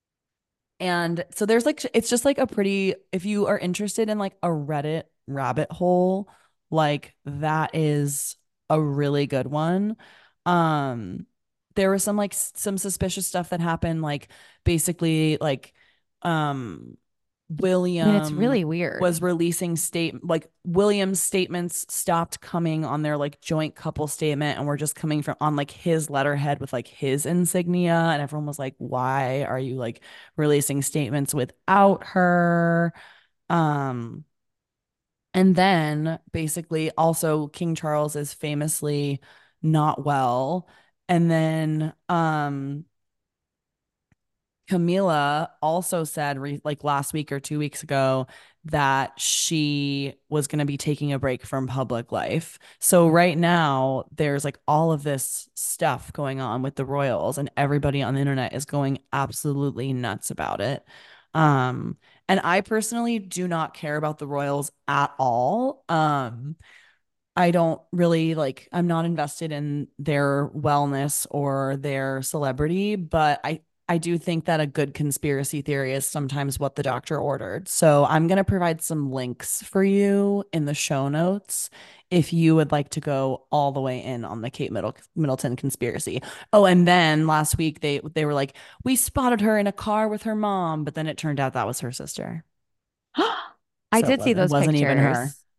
and so there's like it's just like a pretty if you are interested in like a Reddit rabbit hole, like that is a really good one. Um there was some like s- some suspicious stuff that happened like basically like um I mean, it's William really weird. was releasing state like William's statements stopped coming on their like joint couple statement and were just coming from on like his letterhead with like his insignia and everyone was like why are you like releasing statements without her um and then basically also King Charles is famously not well and then um Camila also said re like last week or two weeks ago that she was going to be taking a break from public life. So right now there's like all of this stuff going on with the royals and everybody on the internet is going absolutely nuts about it. Um, and I personally do not care about the royals at all. Um, I don't really like, I'm not invested in their wellness or their celebrity, but I, I do think that a good conspiracy theory is sometimes what the doctor ordered. So I'm going to provide some links for you in the show notes if you would like to go all the way in on the Kate Middle- Middleton conspiracy. Oh, and then last week they they were like, we spotted her in a car with her mom, but then it turned out that was her sister. I So it did see wasn't, it those wasn't even her. pictures.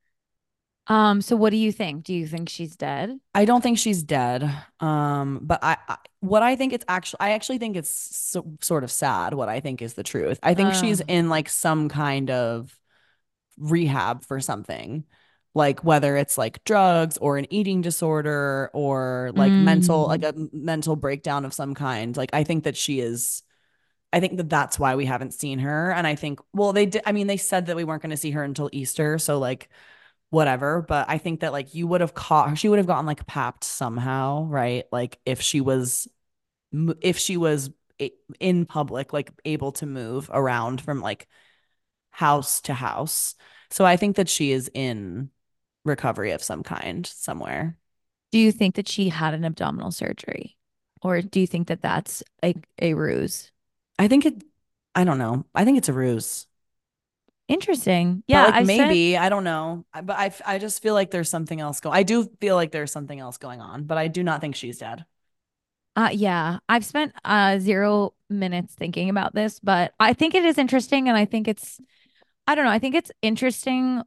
Um, so what do you think? Do you think she's dead? I don't think she's dead. Um, but I, I what I think it's actually I actually think it's so, sort of sad what I think is the truth. I think she's Oh. in like some kind of rehab for something. Like whether it's like drugs or an eating disorder or like mental like Mm. a mental breakdown of some kind. Like I think that she is I think that that's why we haven't seen her and I think well they did I mean they said that we weren't going to see her until Easter, so like whatever. But I think that like you would have caught, she would have gotten like papped somehow, right? Like if she was, if she was in public, like able to move around from like house to house. So I think that she is in recovery of some kind somewhere. Do you think that she had an abdominal surgery? Or do you think that that's a, a ruse? I think it, I don't know. I think it's a ruse. Interesting. But Yeah, like I've spent maybe, I don't know. I- But I I just feel like there's something else going. I do feel like there's something else going on, but I do not think she's dead. uh yeah, I've spent uh zero minutes thinking about this, but I think it is interesting and I think it's I don't know, I think it's interesting.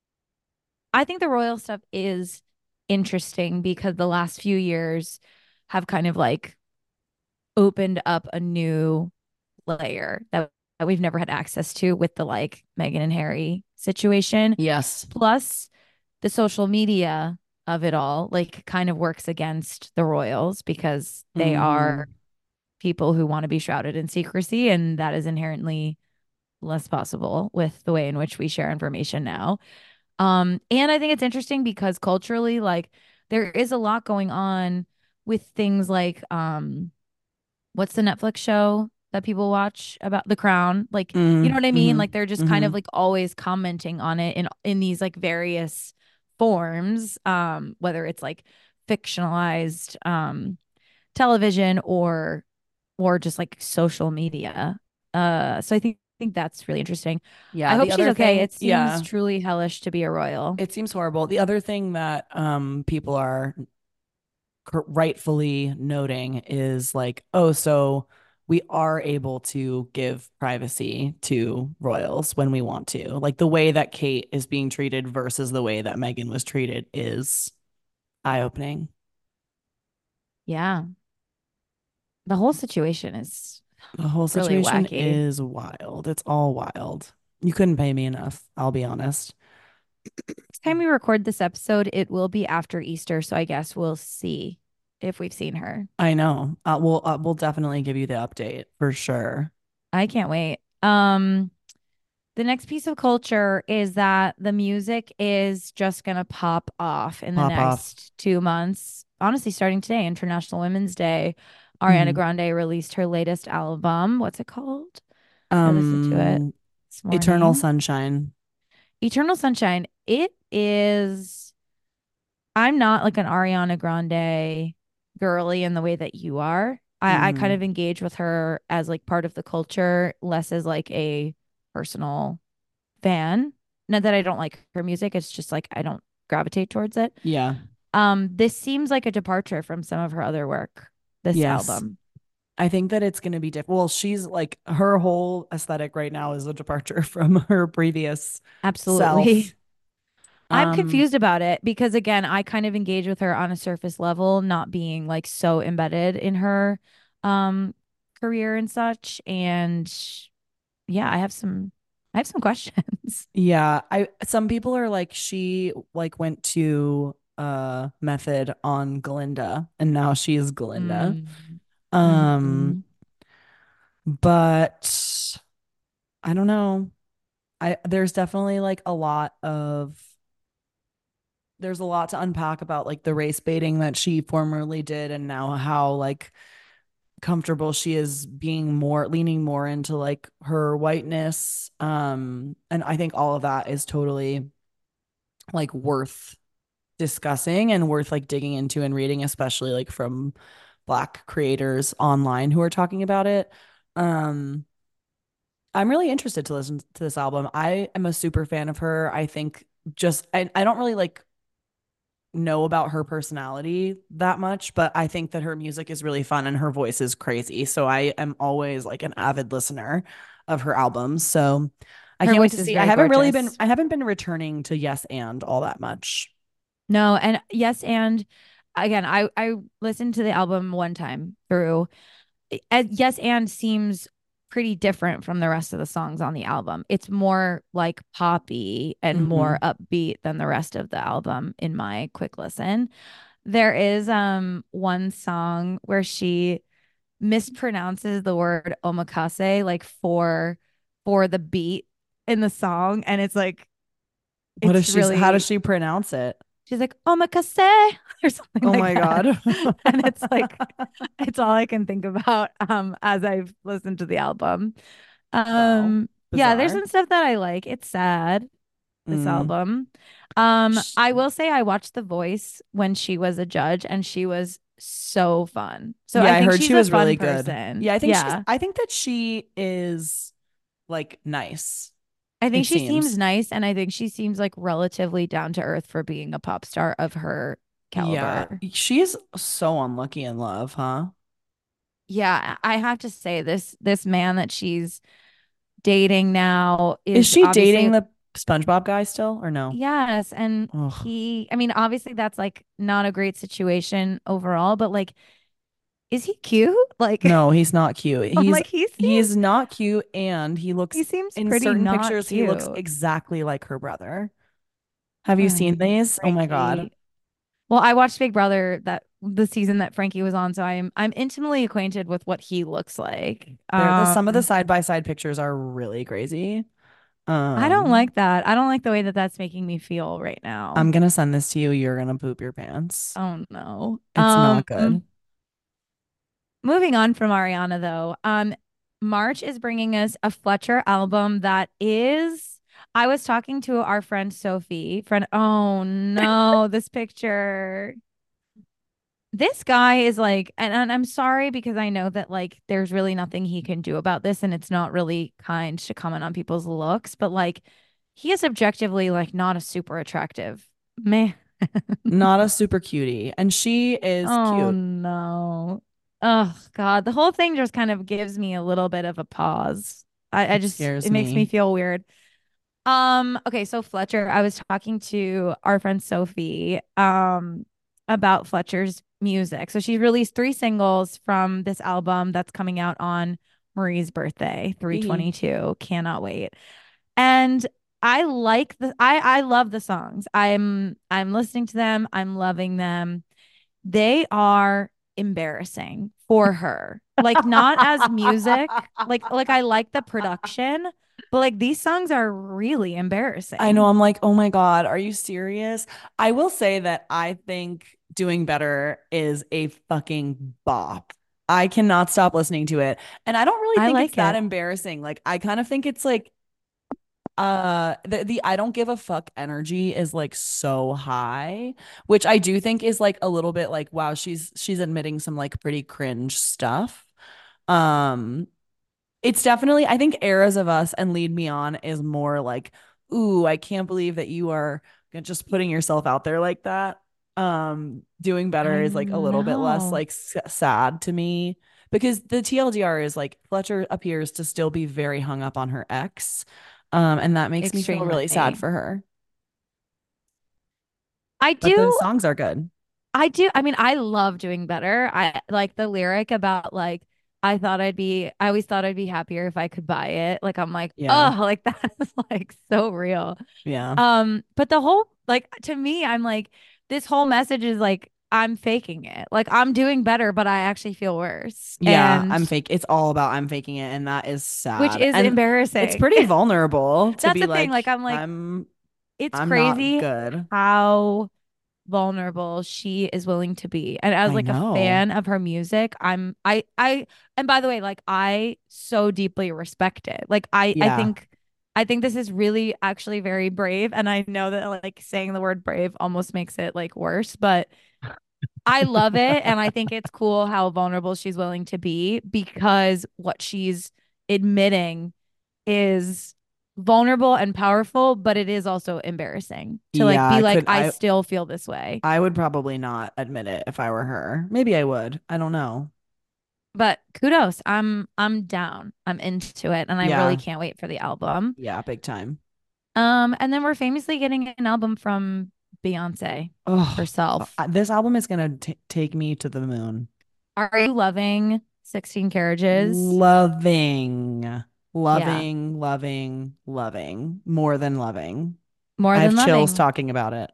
I think the royal stuff is interesting because the last few years have kind of like opened up a new layer that, that we've never had access to with the like Meghan and Harry situation. Yes. Plus, the social media of it all like kind of works against the royals because they are Hmm. people who want to be shrouded in secrecy, and that is inherently less possible with the way in which we share information now. Um, and I think it's interesting because culturally, like there is a lot going on with things like um what's the Netflix show that people watch about The Crown? Like, you know Mm, what I mean? hmm. Like they're just kind Hmm. of like always commenting on it in in these like various forms, um, whether it's like fictionalized um television or or just like social media. Uh, so I think think that's really interesting. I Yeah, hope the she's other okay. thing, It seems yeah, truly hellish to be a royal. it seems horrible. The other thing that um people are cor- rightfully noting is like, oh, so we are able to give privacy to royals when we want to. Like the way that Kate is being treated versus the way that Meghan was treated is eye-opening. Yeah, the whole situation is The whole really situation wacky. is wild. It's all wild. You couldn't pay me enough, I'll be honest. Next time we record this episode, it will be after Easter, so I guess we'll see if we've seen her. I know. Uh, we'll uh, we'll definitely give you the update for sure. I can't wait. Um, the next piece of culture is that the music is just gonna pop off in the Pop off. next two months. Honestly, starting today, International Women's Day, Ariana Mhm. Grande released her latest album. What's it called? I listened to it Um, this Eternal morning. Sunshine. Eternal Sunshine. It is I'm not like an Ariana Grande girly in the way that you are. I, I kind of Hmm. engage with her as like part of the culture, less as like a personal fan. Not that I don't like her music, it's just like I don't gravitate towards it. Yeah. Um, this seems like a departure from some of her other work, this Yes. album. I think that it's going to be different. Well, she's like her whole aesthetic right now is a departure from her previous Absolutely. self. I'm Um, confused about it because again, I kind of engage with her on a surface level, not being like so embedded in her um career and such. And yeah, I have some I have some questions. yeah, I some people are like she like went to uh method on Glinda and now she's Glinda. Mm. Um, Hmm. But I don't know. I there's definitely like a lot of there's a lot to unpack about like the race baiting that she formerly did and now how like comfortable she is being more leaning more into like her whiteness. Um and I think all of that is totally like worth discussing and worth like digging into and reading, especially like from black creators online who are talking about it. Um I'm really interested to listen to this album. I am a super fan of her. I think just I, I don't really like know about her personality that much, but I think that her music is really fun and her voice is crazy. So I am always like an avid listener of her albums. So I Her can't wait voice to is see. I very haven't really been gorgeous. I haven't been returning to Yes and all that much. No, and yes, and again, I I listened to the album one time through. Uh, yes, and seems pretty different from the rest of the songs on the album. It's more like poppy and more Hmm. upbeat than the rest of the album in my quick listen. There is um one song where she mispronounces the word omakase like for for the beat in the song, and it's like What is it's she how does really she pronounce it? she's like omakase or something Oh like my that. God. And it's like it's all I can think about um as I've listened to the album. Wow. Um yeah, there's Bizarre. some stuff that I like. It's sad, this Mm. album. Um Sh- I will say I watched The Voice when she was a judge and she was so fun. So Yeah, I I think heard she's she a was fun really good. person. Yeah, I think she's Yeah. I think that she is like nice, I think it she seems seems. nice and I think she seems like relatively down to earth for being a pop star of her Yeah, caliber. she's so unlucky in love, huh? Yeah, I have to say this this man that she's dating now Is is she dating obviously the SpongeBob guy still or no? yes, and Ugh. he I mean obviously that's like not a great situation overall, but like is he cute? Like No, he's not cute. I'm He's like he he's seems not cute and he he looks seems in pretty certain not pictures he looks cute. exactly like her brother. Have you Oh, seen these? Oh my God. Frankie. Well, I watched Big Brother that the season that Frankie was on, so I'm I'm intimately acquainted with what he looks like. There the some of the Um side by side pictures are really crazy. I don't Um like that. I don't like the way that that's making me feel right I'm now. gonna send this to you. You're gonna poop your pants. Oh no. It's not Um good. moving on from Ariana though, um, March is bringing us a Fletcher album that is. I was talking to our friend Sophie. Friend, oh no, this picture. This guy is like, and, and I'm sorry because I know that like there's really nothing he can do about this, and it's not really kind to comment on people's looks, but like he is objectively like not a super attractive man. Not a super cutie. And she is Oh cute. no. Oh God. The whole thing just kind of gives me a little bit of a pause. I, I It just scares it makes me me. feel weird. Um, okay, so Fletcher, I was talking to our friend Sophie um about Fletcher's music. So she released three singles from this album that's coming out on Marie's birthday, Hee. three twenty-two. Cannot wait. And I like the I I love the songs. I'm I'm listening to them. I'm loving them. They are embarrassing for her. Like not as music. Like like I like the production, but like these songs are really I know. embarrassing. I'm like, oh my God, are you serious? I will say that I think Doing Better is a fucking bop. I cannot stop listening to it. And I don't really I think it's like that it. embarrassing. Like, I kind of think it's like, uh, the, the I don't give a fuck energy is like so high, which I do think is like a little bit like, wow, she's she's admitting some like pretty cringe stuff. Um, It's definitely, I think Eras of Us and Lead Me On is more like, ooh, I can't believe that you are just putting yourself out there like that. Um, Doing Better I is like a little bit less know. like s- sad to me because the T L D R is like Fletcher appears to still be very hung up on her ex. Um, and that makes me feel really sad Extremely. for her. I But the do songs are good. I do. I mean, I love doing better. I like the lyric about like I thought I'd be I always thought I'd be happier if I could buy it. Like I'm like, Yeah. oh, like that is like so real. Yeah. Um, but the whole like to me, I'm like, this whole message is like I'm faking it. Like I'm doing better, but I actually feel worse. Yeah, And I'm fake. It's all about I'm faking it, and that is which sad. is And it's embarrassing. pretty vulnerable to That's be the thing. Like like, I'm like, I'm it's I'm not crazy good. how vulnerable she is willing to be. And as I like a know. fan of her music, I'm I I and by the way, like I so deeply respect it. Like I I Yeah. think I think this is really actually very brave. And I know that like saying the word brave almost makes it like worse, but I love it. And I think it's cool how vulnerable she's willing to be because what she's admitting is vulnerable and powerful, but it is also embarrassing to like Yeah, be I like, could I I still feel this way. I would probably not admit it if I were her. Maybe I would. I don't know. But kudos. I'm I'm down. I'm into it. And I really Yeah. can't wait for the album. Yeah, big time. Um, and then we're famously getting an album from Beyonce Oh, herself. this album is gonna t take me to the moon. Are you loving sixteen Carriages? Loving, Yeah, loving, loving, loving, more than loving. more I have than chills loving. talking about it.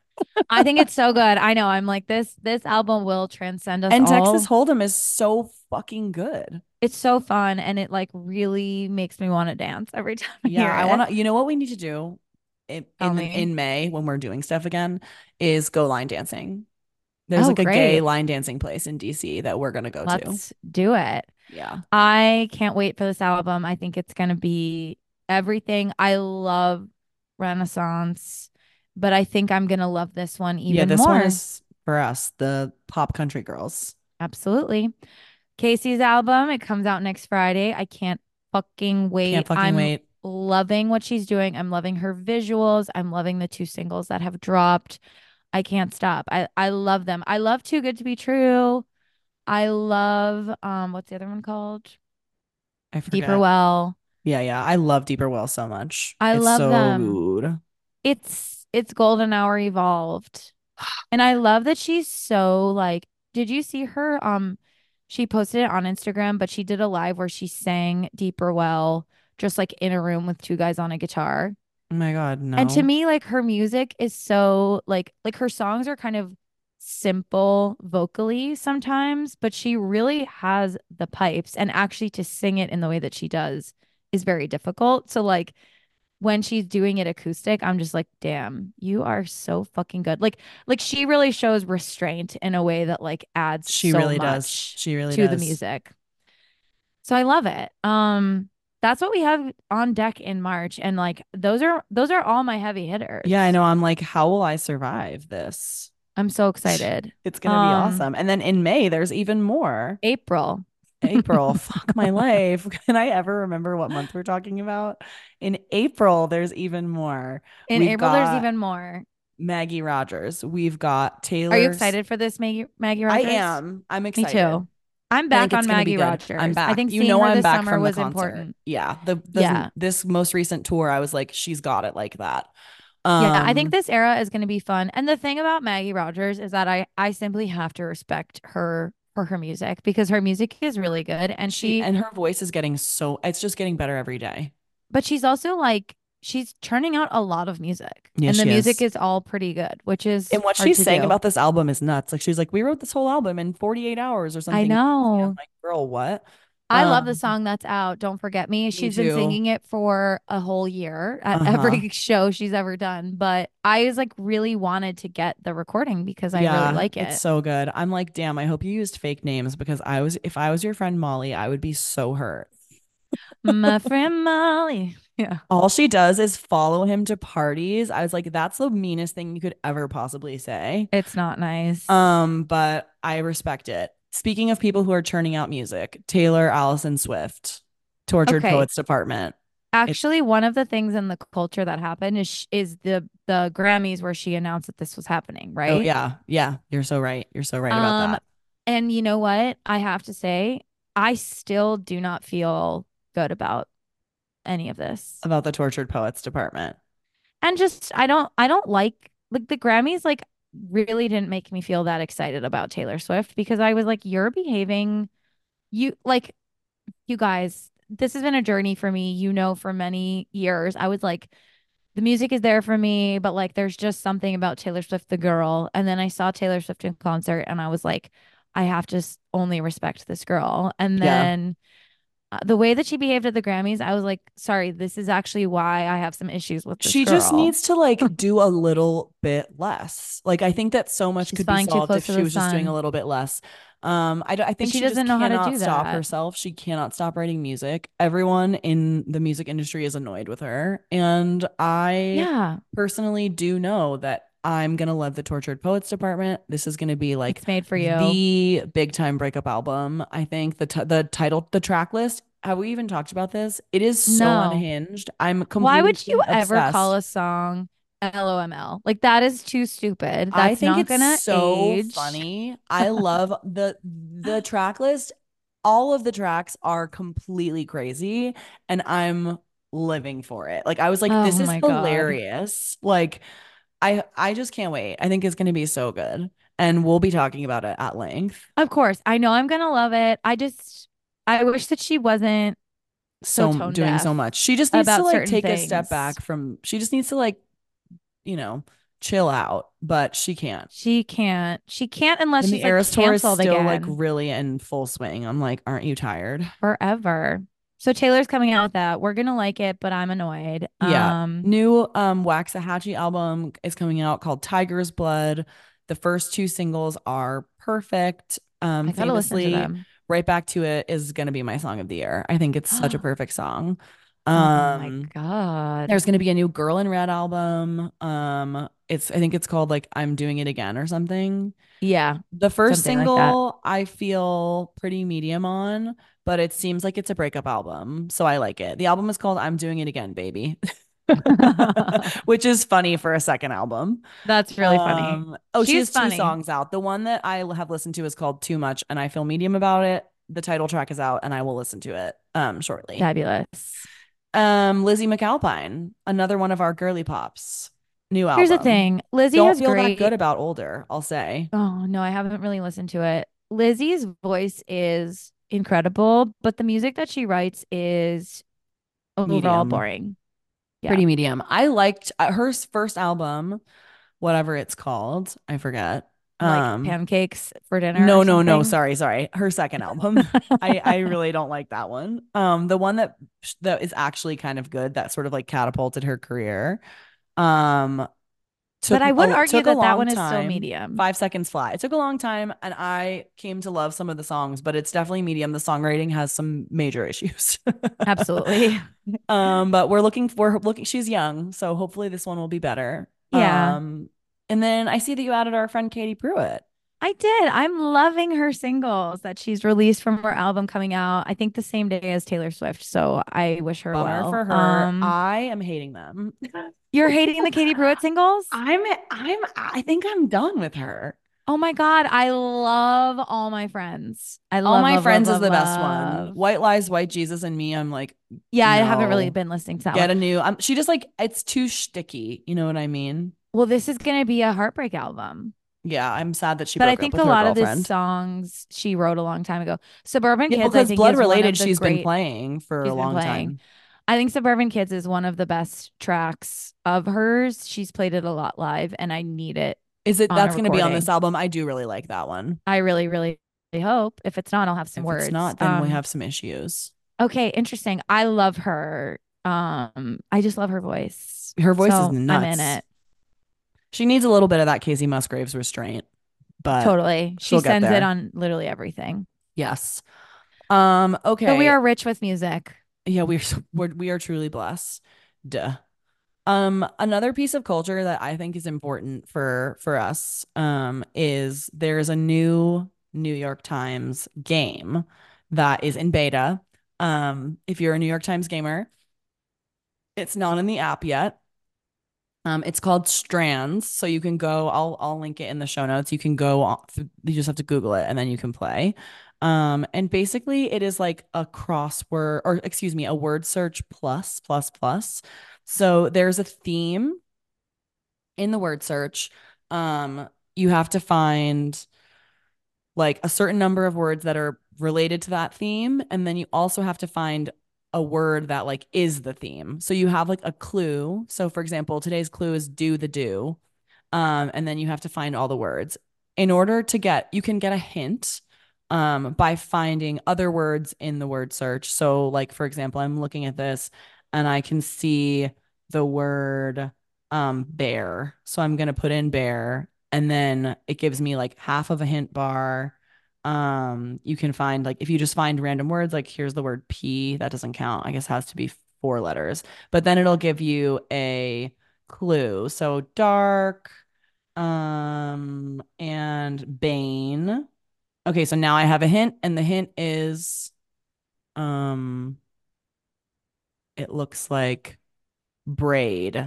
I think it's so good. I know. I'm like this this album will transcend us And Texas all. Hold'em is so fucking good. It's so fun and it like really makes me want to dance every time I Yeah, hear I it. want to, you know what we need to do in Tell in, the, me. in May when we're doing stuff again is go line dancing. There's Oh, like a gay great. line dancing place in D C that we're gonna go to. Let's do it. Yeah. I can't wait for this album. I think it's going to be everything. I love Renaissance, but I think I'm going to love this one Yeah, even this one more. is for us, the pop country girls. Absolutely. Casey's album, it comes out next Friday. I can't fucking Can't wait. fucking I'm wait. loving what she's doing. I'm loving her visuals. I'm loving the two singles that have dropped. I can't stop. I I love them. I love Too Good to Be True. I love um what's the other one called? I Deeper forget. Well. Yeah, yeah. I love Deeper Well so much. I It's love so them. good. It's it's Golden Hour evolved. And I love that she's so like, did you see her? Um, she posted it on Instagram, but she did a live where she sang Deeper Well, just like in a room with two guys on a guitar. Oh my God, And to no. me, like her music is so like like her songs are kind of simple vocally sometimes, but she really has the pipes and actually to sing it in the way that she does is very difficult. So like when she's doing it acoustic, I'm just like, damn, you are so fucking good. Like, like she really shows restraint in a way that like adds She so really does. much She really to the does. music. So I love it. Um, that's what we have on deck in March, and like those are those are all my heavy Yeah, I hitters. know. I'm like, how will I survive this? I'm so excited. It's gonna be Um, awesome. And then in May, there's even more. April. April, fuck my life. Can I ever remember what month we're talking about? In April, there's even more. In We've April, there's got even more. Maggie Rogers. We've got Are you Taylor's. excited for this, Maggie Maggie I Rogers? am. I'm Me excited. too. I'm I think back it's on gonna be Maggie good. I'm Rogers. I back. think You seeing know her I'm this back summer from the was concert. important. Yeah. The this Yeah. this most recent tour, I was like, she's got it like that. Yeah, I think Um, this era is going to be fun. And the thing about Maggie Rogers is that I I simply have to respect her for her music because her music is really good and she she and her voice is getting so it's just getting better every day. but she's also like she's churning out a lot of music Yeah, and the she music is. is all pretty good, which is And what hard she's to saying do. about this album is nuts. Like she's like, we wrote this whole album in forty-eight hours or I something crazy. I'm know. like, girl, what? I love the Um, song that's out. Don't forget me. me She's been too. singing it for a whole year at Uh-huh. every show she's ever done. But I was like really wanted to get the recording because I really Yeah, like it's it. so good. I'm like, damn, I hope you used fake names because I was if I was your friend Molly, I would be so hurt. My friend Molly. Yeah. All she does is follow him to parties. I was like, that's the meanest thing you could ever possibly say. It's not nice. Um, but I respect it. Speaking of people who are churning out music, Taylor Allison Swift, Tortured Okay. Poets Department. It, Actually, one of the things in the culture that happened is sh- is the the Grammys where she announced that this was happening, oh right? yeah, yeah, you're so right. You're so right about Um, that. and you know what? I have to say, I still do not feel good about any of this. About the Tortured Poets Department. And just I don't I don't like like the Grammys like really didn't make me feel that excited about Taylor Swift because I was like, you're behaving you like you guys, this has been a journey for me, you know, for many years. I was like the music is there for me, but like there's just something about Taylor Swift, the girl. And then I saw Taylor Swift in concert and I was like, I have to s- only respect this girl. And Yeah. then uh, the way that she behaved at the Grammys, I was like, sorry, this is actually why I have some issues with this She just girl. needs to like do a little bit less. Like I think that so much She's could be flying too solved if close to she the was just doing a sun, little bit less. Um, I, d- I but think she she just doesn't know how to cannot do stop that. herself. She cannot stop writing music. Everyone in the music industry is annoyed with her. And I Yeah, personally do know that I'm gonna love the Tortured Poets Department. This is gonna be like it's made for you. the big time breakup album. I think the t- the title, the track list. Have we even talked about this? It is so No. unhinged. I'm Why would you completely ever call obsessed. a song LOML? Like that is too stupid. I That's think not it's gonna so age. funny. I love the the track list. All of the tracks are completely crazy and I'm living for it. Like I was like Oh this is my God. hilarious. Like I I just can't wait. I think it's going to be so good. And we'll be talking about it at length. Of course, I know I'm gonna love it. I just I wish that she wasn't so So tone doing so deaf much. She just needs to about like certain take a step things. back from she just needs to like, you know, chill out, but she can't. She can't. She can't unless And the she's like Eras tour is canceled still like again really in full swing. I'm like, aren't you tired? forever. So Taylor's coming out with that. We're gonna like it, but I'm annoyed. Yeah. Um, New um Waxahachie album is coming out called Tiger's Blood. The first two singles are perfect. Um, I gotta listen to famously, them. Right Back to It is gonna be my song of the year. I think it's such a perfect song. Oh my Um, God. there's gonna be a new Girl in Red album. Um, it's I think it's called like I'm Doing It Again or something. Yeah, The first something like that. single I feel pretty medium on, but it seems like it's a breakup album, so I like it. The album is called I'm Doing It Again, Baby, which is funny for a second album. That's really funny. Um, oh, she She's has two funny. songs out. The one that I have listened to is called Too Much, and I feel medium about it. The title track is out, and I will listen to it um shortly. Fabulous. Um, Lizzie McAlpine, another one of our girly pops, new Here's the album. thing. Lizzie Don't has feel that good great. about older, I'll say. Oh, no, I haven't really listened to it. Lizzie's voice is incredible, but the music that she writes is overall Medium. boring. Yeah. Pretty medium. I liked uh, her first album, whatever it's called. I forget. Like Um, pancakes for dinner or no, no, no. something. Sorry, sorry. Her second album. I I really don't like that one. Um, the one that that is actually kind of good that sort of like catapulted her career. Um, But took I would a argue took a that that long one is still time. medium. Five Seconds Fly. It took a long time, and I came to love some of the songs, but it's definitely medium. The songwriting has some major issues. Absolutely. Um, but we're looking for looking. She's young, so hopefully this one will be better. Yeah. Um, and then I see that you added our friend Katie Pruitt. I did. I'm loving her singles that she's released from her album coming out. I think the same day as Taylor Swift. So I wish her Bummer well. for her. Um, I am hating them. you're hating the Katie Pruitt singles? I'm I'm I think I'm done with her. Oh my God. I love All My Friends. I All love, My love, love, Friends is love, the best one. love. White Lies, White Jesus, and Me. I'm like, Yeah, I haven't really no, been listening to that one. get a new. Um, she just like it's too shticky. You know what I mean? Well, this is going to be a heartbreak album. Yeah, I'm sad that she But I broke up think with a her lot of the girlfriend. songs she wrote a long time ago. Suburban Yeah, Kids, I because think, Blood is one Related, of the she's been great, playing for a she's been long playing. time. I think Suburban Kids is one of the best tracks of hers. She's played it a lot live, and I need it Is it on a that's going to be on this recording. album? I do really like that one. I really, really hope. If it's not, I'll have some If it's words. not, then we Um, have some issues. okay, interesting. I love her. Um, I just love her voice. Her voice is So I'm in nuts. it. She needs a little bit of that Casey Musgraves restraint, but Totally. She she'll get sends it there. on literally everything. Yes. Um, So we okay. are rich with music. Yeah, we're, so- we're we are truly blessed. Duh. Um, another piece of culture that I think is important for for us um is there's a new New York Times game that is in beta. Um, if you're a New York Times gamer, it's not in the app yet. Um, it's called Strands, so you can go. I'll I'll link it in the show notes. You can go. On, you just have to Google it, and then you can play. Um, and basically, it is like a crossword, or excuse me, a word search plus plus plus. So there's a theme in the word search. Um, you have to find like a certain number of words that are related to that theme, and then you also have to find a word that like is the theme. So you have like a clue. So for example, today's clue is do the do. Um, and then you have to find all the words. In order to get, you can get a hint um, by finding other words in the word search. So, like for example, I'm looking at this and I can see the word um, bear. So I'm gonna put in bear, and then it gives me like half of a hint bar. Um, you can find like if you just find random words, like here's the word P, that doesn't count. I guess it has to be four letters, but then it'll give you a clue. So dark, um, and Bane. Okay, so now I have a hint, and the hint is um it looks like braid.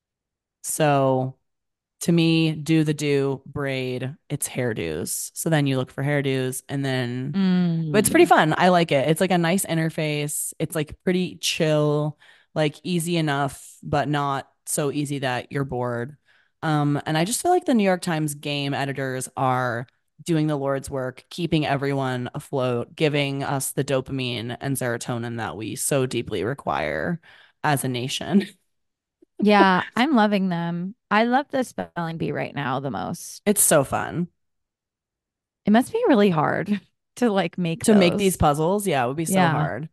So to me, do the do, braid, it's hairdos. So then you look for hairdos and then but it's pretty Mm. fun. I like it. It's like a nice interface. It's like pretty chill, like easy enough, but not so easy that you're bored. Um, and I just feel like the New York Times game editors are doing the Lord's work, keeping everyone afloat, giving us the dopamine and serotonin that we so deeply require as a nation. Yeah, I'm loving them. I love the spelling bee right now the most. It's so fun It must be really hard to like make to make these those. puzzles. Yeah, it would be so Yeah, hard.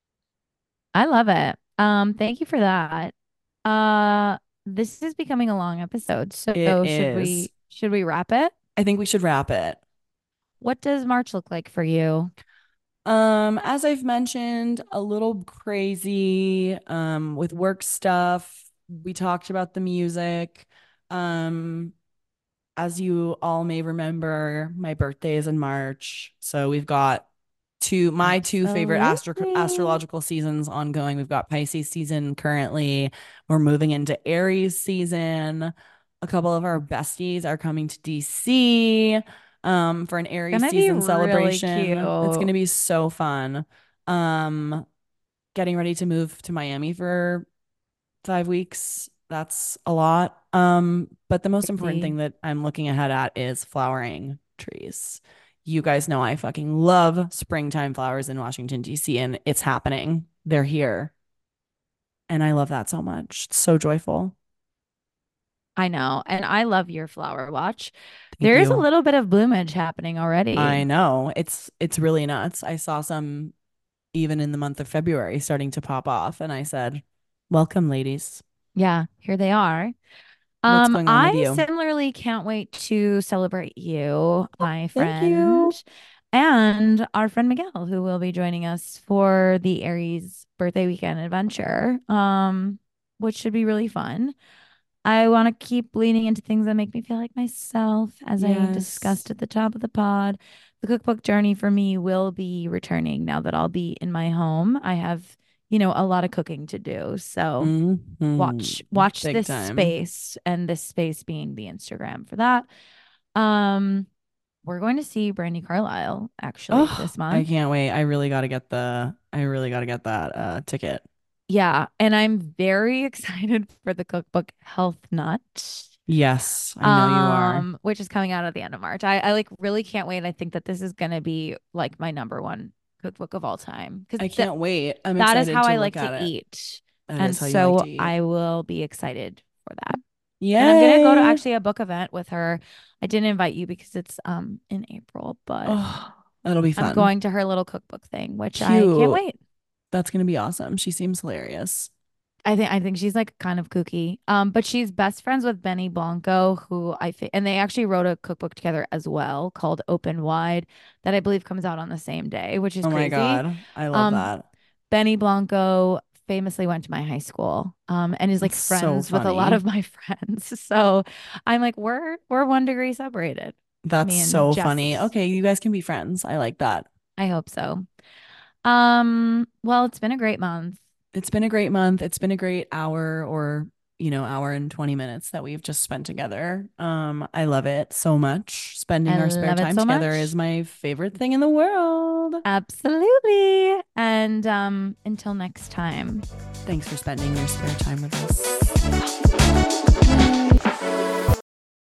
I love it. Um, thank you for that. Uh, this is becoming a long episode. It So should is. we should we wrap it? I think we should wrap it. What does March look like for you? Um, as I've mentioned, a little crazy um with work stuff. We talked about the music. Um, as you all may remember, my birthday is in March. So we've got two my two favorite astro Absolutely. astrological seasons ongoing. We've got Pisces season currently. We're moving into Aries season. A couple of our besties are coming to D C um for an Aries Gonna be season really cute. celebration. It's going to be so fun. Um getting ready to move to Miami for five weeks. That's a lot. Um, but the most important Crazy. thing that I'm looking ahead at is flowering trees. You guys know I fucking love springtime flowers in Washington, D C, and it's happening. They're here. And I love that so much. It's so joyful. I know. And I love your flower watch. Thank There is a you. little bit of bloomage happening already. I know. It's it's really nuts. I saw some even in the month of February starting to pop off, and I said, "Welcome, ladies. Yeah, here they are. What's Um, going on with I you?" similarly can't wait to celebrate you, my Thank friend, you. and our friend Miguel, who will be joining us for the Aries birthday weekend adventure. Um, which should be really fun. I want to keep leaning into things that make me feel like myself, as I Yes. discussed at the top of the pod. The cookbook journey for me will be returning now that I'll be in my home. I have, you know, a lot of cooking to do. So Hmm. watch watch Big this time. space, and this space being the Instagram for that. Um, we're going to see Brandy Carlisle actually Oh, this I month. can't wait. I really got to get the I really got to get that uh ticket. Yeah, and I'm very excited for the cookbook Health Nut. Yes, I know you are. Um, which is coming out at the end of March. I, I like really can't wait. I think that this is gonna be like my number one cookbook of all time because I that can't wait. I'm that is excited how to I look like to at it. eat, That and is how you like so to eat. I will be excited for that. And I'm gonna go to Yay. actually a book event with her. I didn't invite you because it's um in April, but Oh, that'll be I'm fun. going to her little cookbook thing, which I can't Cute. wait. That's gonna be awesome. She seems hilarious. I think I think she's like kind of kooky. Um, but she's best friends with Benny Blanco, who I think, and they actually wrote a cookbook together as well called Open Wide, that I believe comes out on the same day, which is Oh my crazy. God. I love Um, that. Benny Blanco famously went to my high school, um, and is like That's so friends with a lot funny. of my friends. So I'm like, we're we're one degree separated, That's me and so funny. Jess. Okay, you guys can be friends. I like that. I hope so. Um, well, it's been a great month. It's been a great month. It's been a great hour or, you know, hour and twenty minutes that we've just spent together. Um, I love it so much. I Spending our spare love it time so together is much. my favorite thing in the world. Absolutely. And um, until next time. Thanks for spending your spare time with us.